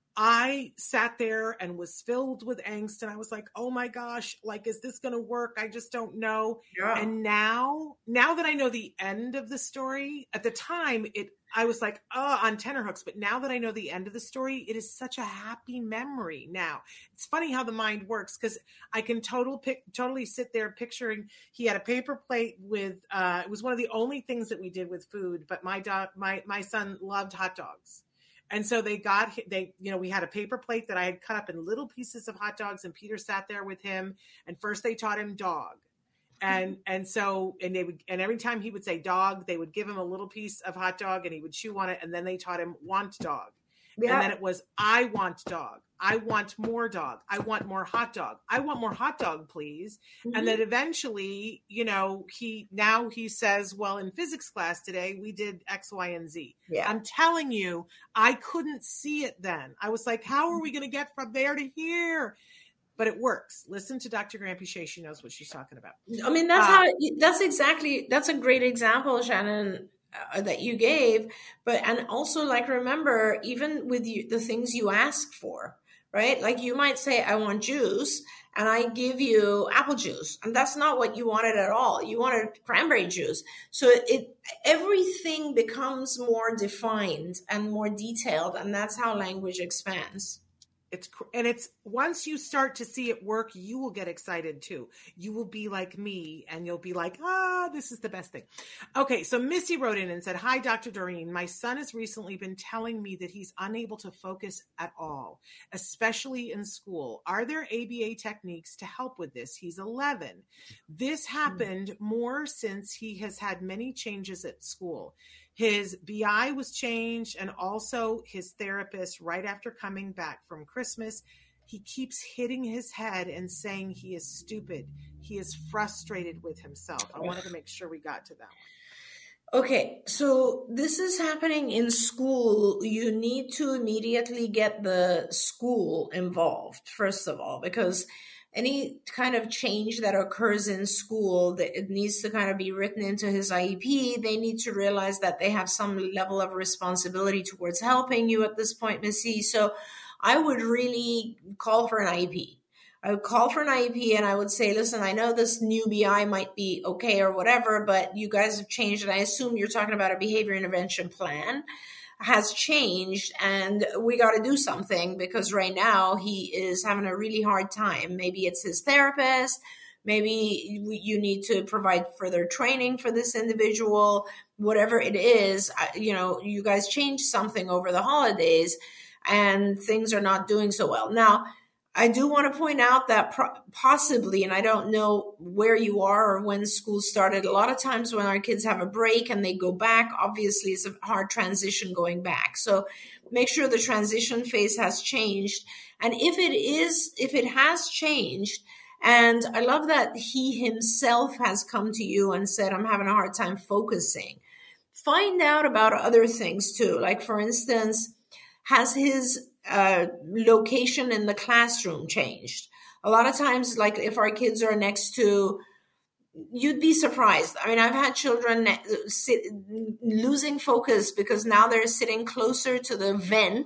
I sat there and was filled with angst. And I was like, oh my gosh, like, is this going to work? I just don't know. Yeah. And now, now that I know the end of the story, at the time, it, I was like, oh, on tenterhooks. But now that I know the end of the story, it is such a happy memory now. It's funny how the mind works, because I can total pic, totally sit there picturing he had a paper plate with, uh, it was one of the only things that we did with food, but my dog, my, my son loved hot dogs. And so they got, they, you know, we had a paper plate that I had cut up in little pieces of hot dogs, and Peter sat there with him. And first they taught him dog. And, and so, and they would, and every time he would say dog, they would give him a little piece of hot dog and he would chew on it. And then they taught him want dog. Yeah. And then it was, I want dog. I want more dog. I want more hot dog. I want more hot dog, please. Mm-hmm. And then eventually, you know, he, now he says, well, in physics class today, we did X, Y, and Z. Yeah. I'm telling you, I couldn't see it then. I was like, how are we going to get from there to here? But it works. Listen to Doctor Granpeesheh. She knows what she's talking about. I mean, that's uh, how, that's exactly, that's a great example, Shannon, uh, that you gave. But, and also, like, remember, even with you, the things you ask for, right? Like, you might say, I want juice, and I give you apple juice. And that's not what you wanted at all. You wanted cranberry juice. So it, it everything becomes more defined and more detailed. And that's how language expands. It's, and it's, once you start to see it work, you will get excited too. You will be like me and you'll be like, ah, this is the best thing. Okay. So Missy wrote in and said, hi, Doctor Doreen. My son has recently been telling me that he's unable to focus at all, especially in school. Are there A B A techniques to help with this? He's eleven. This happened mm-hmm. more since he has had many changes at school. His B I was changed, and also his therapist, right after coming back from Christmas, he keeps hitting his head and saying he is stupid. He is frustrated with himself. I wanted to make sure we got to that one. Okay, so this is happening in school. You need to immediately get the school involved, first of all, because any kind of change that occurs in school, that it needs to kind of be written into his I E P. They need to realize that they have some level of responsibility towards helping you at this point, Missy. So I would really call for an I E P. I would call for an I E P and I would say, listen, I know this new B I might be okay or whatever, but you guys have changed. And I assume you're talking about a behavior intervention plan has changed, and we got to do something, because right now he is having a really hard time. Maybe it's his therapist. Maybe you need to provide further training for this individual, whatever it is. You know, you guys changed something over the holidays and things are not doing so well. Now, I do want to point out that pro- possibly, and I don't know where you are or when school started, a lot of times when our kids have a break and they go back, obviously it's a hard transition going back. So make sure the transition phase has changed. And if it is, if it has changed, and I love that he himself has come to you and said, I'm having a hard time focusing. Find out about other things too. Like, for instance, has his uh, location in the classroom changed? A lot of times, like if our kids are next to, you'd be surprised. I mean, I've had children sit, losing focus because now they're sitting closer to the vent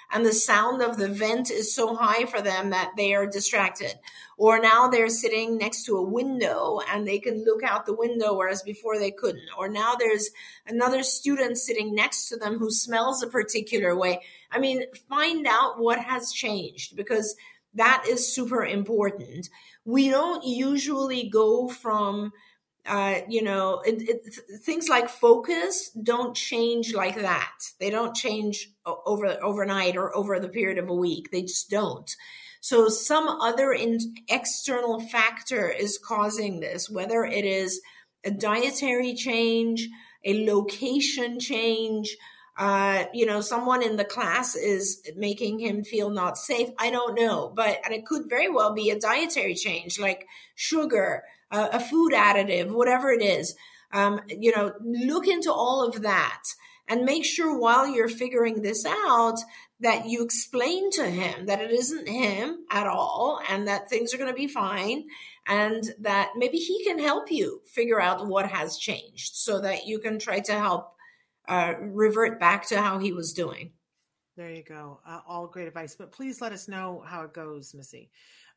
and the sound of the vent is so high for them that they are distracted. Or now they're sitting next to a window and they can look out the window, whereas before they couldn't. Or now there's another student sitting next to them who smells a particular way. I mean, find out what has changed, because that is super important. We don't usually go from Uh, you know, it, it, things like focus don't change like that. They don't change over overnight or over the period of a week. They just don't. So some other in, external factor is causing this, whether it is a dietary change, a location change, uh, you know, someone in the class is making him feel not safe. I don't know, but, and it could very well be a dietary change, like sugar, uh, a food additive, whatever it is. Um, you know, look into all of that and make sure while you're figuring this out that you explain to him that it isn't him at all and that things are going to be fine, and that maybe he can help you figure out what has changed so that you can try to help Uh, revert back to how he was doing. There you go. Uh, all great advice, but please let us know how it goes, Missy.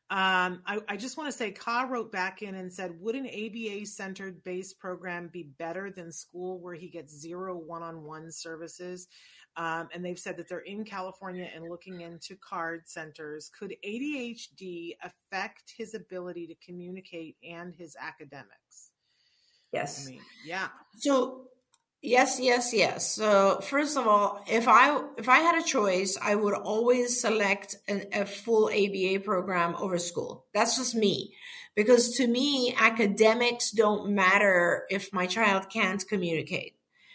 Um, I, I just want to say, Ka wrote back in and said, would an A B A-centered base program be better than school where he gets zero one-on-one services? Um, and they've said that they're in California and looking into CARD centers. Could A D H D affect his ability to communicate and his academics? Yes. I mean, yeah. So Yes, yes, yes. So first of all, if I if I had a choice, I would always select an, a full A B A program over school. That's just me. Because to me, academics don't matter if my child can't communicate.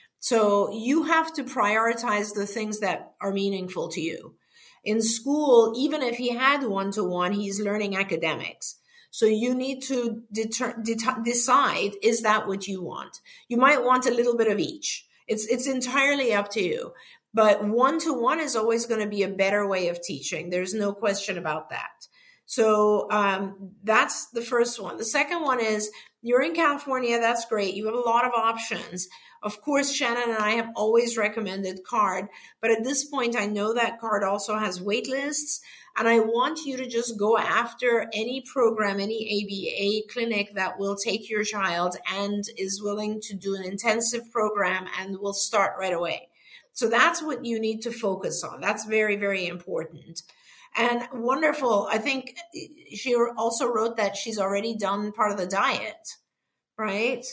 So you have to prioritize the things that are meaningful to you. In school, even if he had one-to-one, he's learning academics. So you need to deter, de- decide, is that what you want? You might want a little bit of each. It's it's entirely up to you. But one-to-one is always going to be a better way of teaching. There's no question about that. So um, that's the first one. The second one is, you're in California. That's great. You have a lot of options. Of course, Shannon and I have always recommended CARD. But at this point, I know that CARD also has wait lists. And I want you to just go after any program, any A B A clinic that will take your child and is willing to do an intensive program and will start right away. So that's what you need to focus on. That's very, very important. And wonderful. I think she also wrote that she's already done part of the diet, right?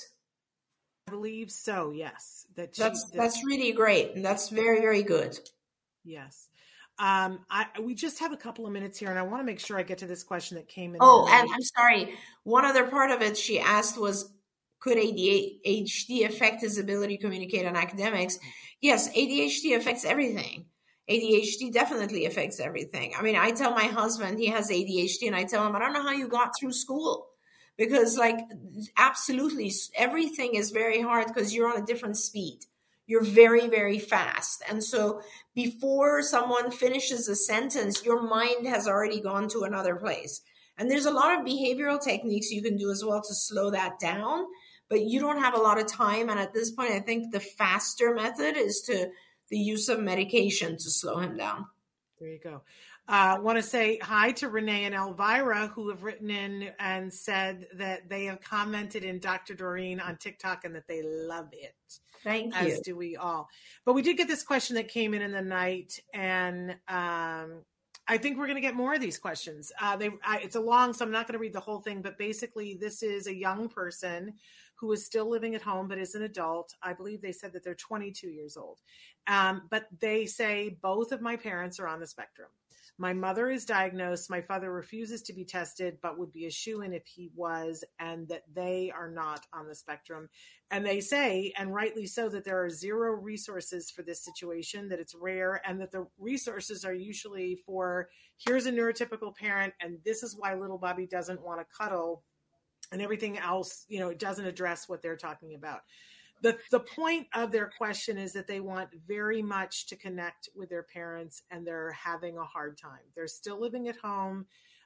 I believe so, yes. That she, that's that, that's really great. And that's very, very good. Yes. Um, I, we just have a couple of minutes here, and I want to make sure I get to this question that came in. Oh, and I'm sorry. One other part of it she asked was, could A D H D affect his ability to communicate on academics? Yes, A D H D affects everything. A D H D definitely affects everything. I mean, I tell my husband he has A D H D, and I tell him, I don't know how you got through school. Because, like, absolutely, everything is very hard because you're on a different speed. You're very, very fast. And so before someone finishes a sentence, your mind has already gone to another place. And there's a lot of behavioral techniques you can do as well to slow that down, but you don't have a lot of time. And at this point, I think the faster method is to the use of medication to slow him down. There you go. I uh, want to say hi to Renee and Elvira, who have written in and said that they have commented in Doctor Doreen on TikTok and that they love it. Thank you. As do we all. But we did get this question that came in in the night, and um, I think we're going to get more of these questions. Uh, they, I, it's a long, so I'm not going to read the whole thing, but basically this is a young person who is still living at home but is an adult. I believe they said that they're twenty-two years old. Um, but they say, both of my parents are on the spectrum. My mother is diagnosed. My father refuses to be tested, but would be a shoo-in if he was, and that they are not on the spectrum. And they say, and rightly so, that there are zero resources for this situation, that it's rare, and that the resources are usually for, here's a neurotypical parent, and this is why little Bobby doesn't want to cuddle, and everything else, you know, it doesn't address what they're talking about. The the point of their question is that they want very much to connect with their parents, and they're having a hard time. They're still living at home.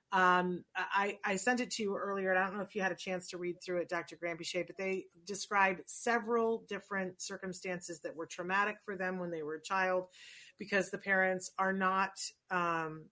Um, I, I sent it to you earlier, and I don't know if you had a chance to read through it, Doctor Granpeesheh, but they describe several different circumstances that were traumatic for them when they were a child, because the parents are not um,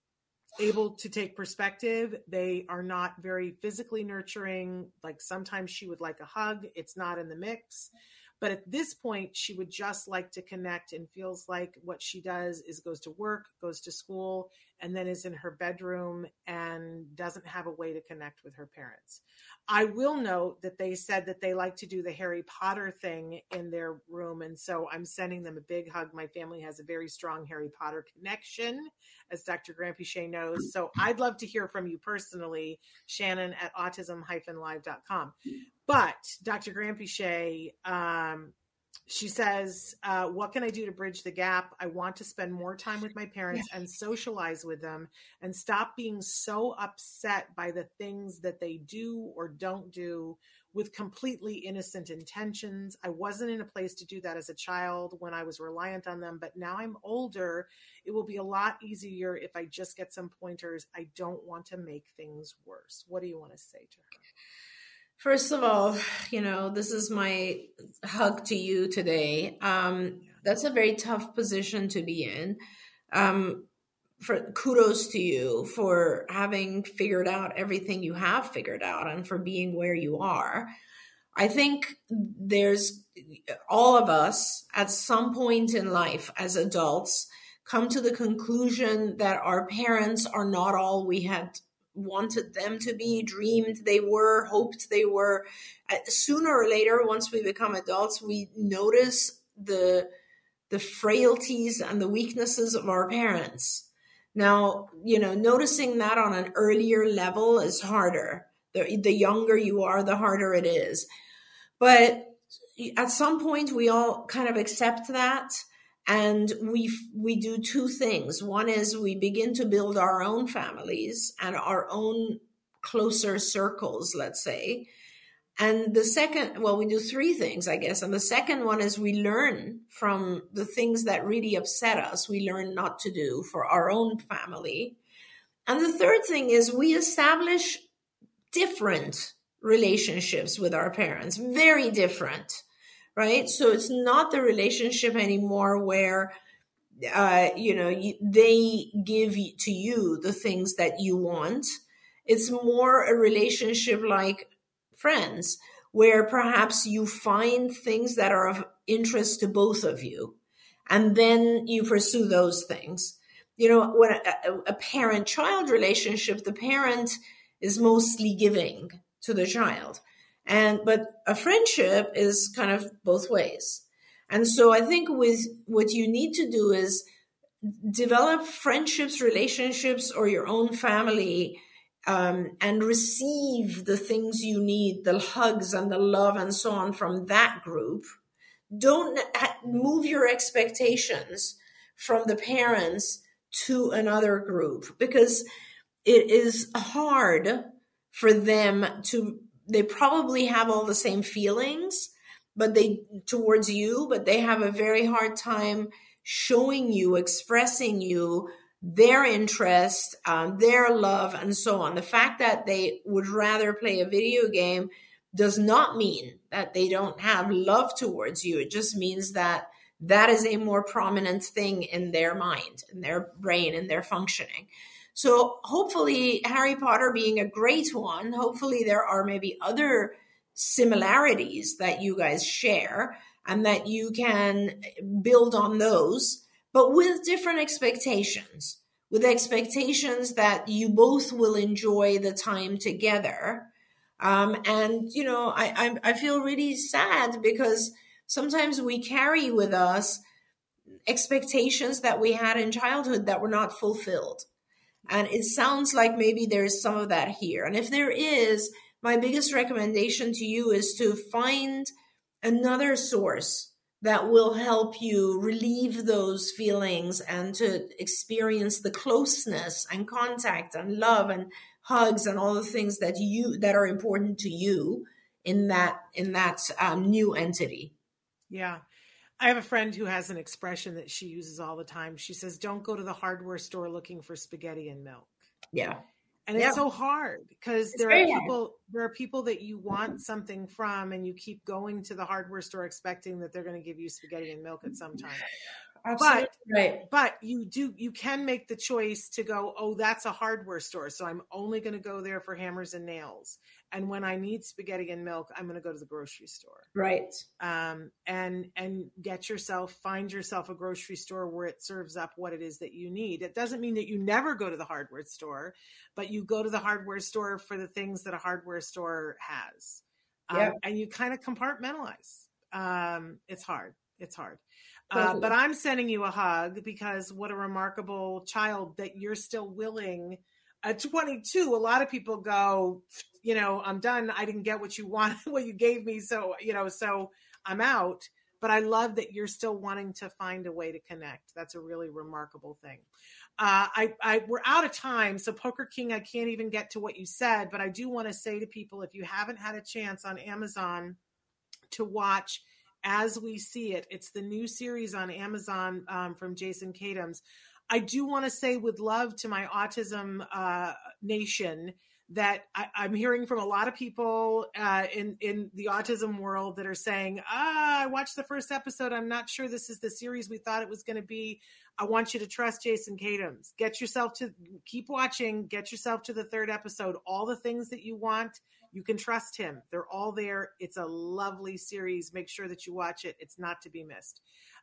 able to take perspective. They are not very physically nurturing. Like sometimes she would like a hug. It's not in the mix. But at this point, she would just like to connect, and feels like what she does is goes to work, goes to school, and then is in her bedroom and doesn't have a way to connect with her parents. I will note that they said that they like to do the Harry Potter thing in their room. And so I'm sending them a big hug. My family has a very strong Harry Potter connection, as Doctor Granpeesheh knows. So I'd love to hear from you personally, Shannon at autism dash live dot com. But Doctor Granpeesheh, um, she says, uh, what can I do to bridge the gap? I want to spend more time with my parents and socialize with them, and stop being so upset by the things that they do or don't do with completely innocent intentions. I wasn't in a place to do that as a child when I was reliant on them, but now I'm older. It will be a lot easier if I just get some pointers. I don't want to make things worse. What do you want to say to her? First of all, you know, this is my hug to you today. Um, that's a very tough position to be in. Um, for kudos to you for having figured out everything you have figured out, and for being where you are. I think there's all of us at some point in life as adults come to the conclusion that our parents are not all we had wanted them to be, dreamed they were, hoped they were. Sooner or later, once we become adults, we notice the the frailties and the weaknesses of our parents. Now, you know, noticing that on an earlier level is harder. The, the younger you are, the harder it is. But at some point, we all kind of accept that. And we we do two things. One is we begin to build our own families and our own closer circles, let's say. And the second, well, we do three things, I guess. And the second one is we learn from the things that really upset us. We learn not to do for our own family. And the third thing is we establish different relationships with our parents, very different. Right? So it's not the relationship anymore where, uh, you know, you, they give to you the things that you want. It's more a relationship like friends, where perhaps you find things that are of interest to both of you, and then you pursue those things. You know, when a, a parent-child relationship, the parent is mostly giving to the child. And, but a friendship is kind of both ways. And so I think with what you need to do is develop friendships, relationships, or your own family, um, and receive the things you need, the hugs and the love and so on from that group. Don't move your expectations from the parents to another group, because it is hard for them to, they probably have all the same feelings, but they towards you, but they have a very hard time showing you, expressing you their interest, um, their love, and so on. The fact that they would rather play a video game does not mean that they don't have love towards you. It just means that that is a more prominent thing in their mind, in their brain, in their functioning. So hopefully, Harry Potter being a great one, hopefully there are maybe other similarities that you guys share and that you can build on those, but with different expectations, with expectations that you both will enjoy the time together. Um, and, you know, I, I, I feel really sad because sometimes we carry with us expectations that we had in childhood that were not fulfilled. And it sounds like maybe there's some of that here. And if there is, my biggest recommendation to you is to find another source that will help you relieve those feelings and to experience the closeness and contact and love and hugs and all the things that you that are important to you in that in that um, new entity. Yeah. I have a friend who has an expression that she uses all the time. She says, don't go to the hardware store looking for spaghetti and milk. Yeah. And it's Yeah. so hard because there are people hard. there are people that you want something from, and you keep going to the hardware store expecting that they're going to give you spaghetti and milk at some time. Absolutely but, right. But you do you can make the choice to go, oh, that's a hardware store, so I'm only going to go there for hammers and nails. And when I need spaghetti and milk, I'm going to go to the grocery store. Right. Um, and and get yourself, find yourself a grocery store where it serves up what it is that you need. It doesn't mean that you never go to the hardware store, but you go to the hardware store for the things that a hardware store has. Um, yep. And you kind of compartmentalize. Um, it's hard. It's hard. Uh, but I'm sending you a hug because what a remarkable child that you're still willing. At twenty-two, a lot of people go, you know, I'm done. I didn't get what you wanted, what you gave me. So, you know, so I'm out. But I love that you're still wanting to find a way to connect. That's a really remarkable thing. Uh, I, I, we're out of time. So Poker King, I can't even get to what you said, but I do want to say to people, if you haven't had a chance on Amazon to watch As We See It, it's the new series on Amazon um, from Jason Katims. I do want to say with love to my autism uh, nation that I, I'm hearing from a lot of people uh, in, in the autism world that are saying, ah, I watched the first episode. I'm not sure this is the series we thought it was going to be. I want you to trust Jason Katims. Get yourself to, keep watching, get yourself to the third episode. All the things that you want, you can trust him. They're all there. It's a lovely series. Make sure that you watch it. It's not to be missed.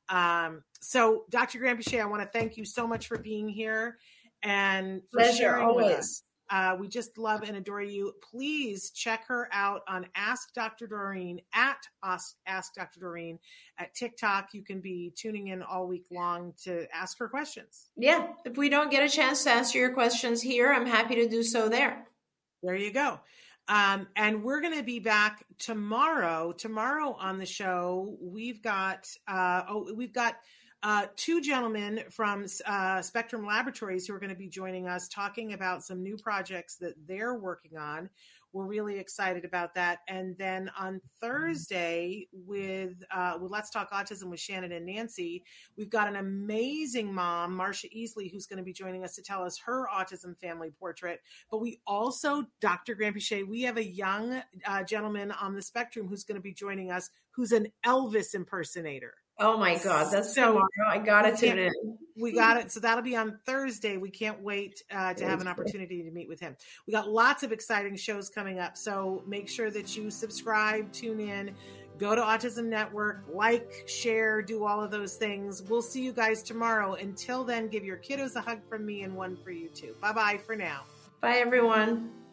Um, so Doctor Granpeesheh, I want to thank you so much for being here and for Pleasure, sharing always. with us. Uh, we just love and adore you. Please check her out on Ask Doctor Doreen at Ask Doctor Doreen at TikTok. You can be tuning in all week long to ask her questions. Yeah. If we don't get a chance to answer your questions here, I'm happy to do so there. There you go. Um, and we're going to be back tomorrow. Tomorrow on the show, we've got uh, oh, we've got uh, two gentlemen from uh, Spectrum Laboratories who are going to be joining us, talking about some new projects that they're working on. We're really excited about that. And then on Thursday with uh, with Let's Talk Autism with Shannon and Nancy, we've got an amazing mom, Marcia Easley, who's going to be joining us to tell us her autism family portrait. But we also, Doctor Granpeesheh, we have a young uh, gentleman on the spectrum who's going to be joining us who's an Elvis impersonator. Oh my God, that's so tomorrow. I got it today. We got it. So that'll be on Thursday. We can't wait uh, to have an opportunity to meet with him. We got lots of exciting shows coming up. So make sure that you subscribe, tune in, go to Autism Network, like, share, do all of those things. We'll see you guys tomorrow. Until then, give your kiddos a hug from me and one for you too. Bye-bye for now. Bye, everyone.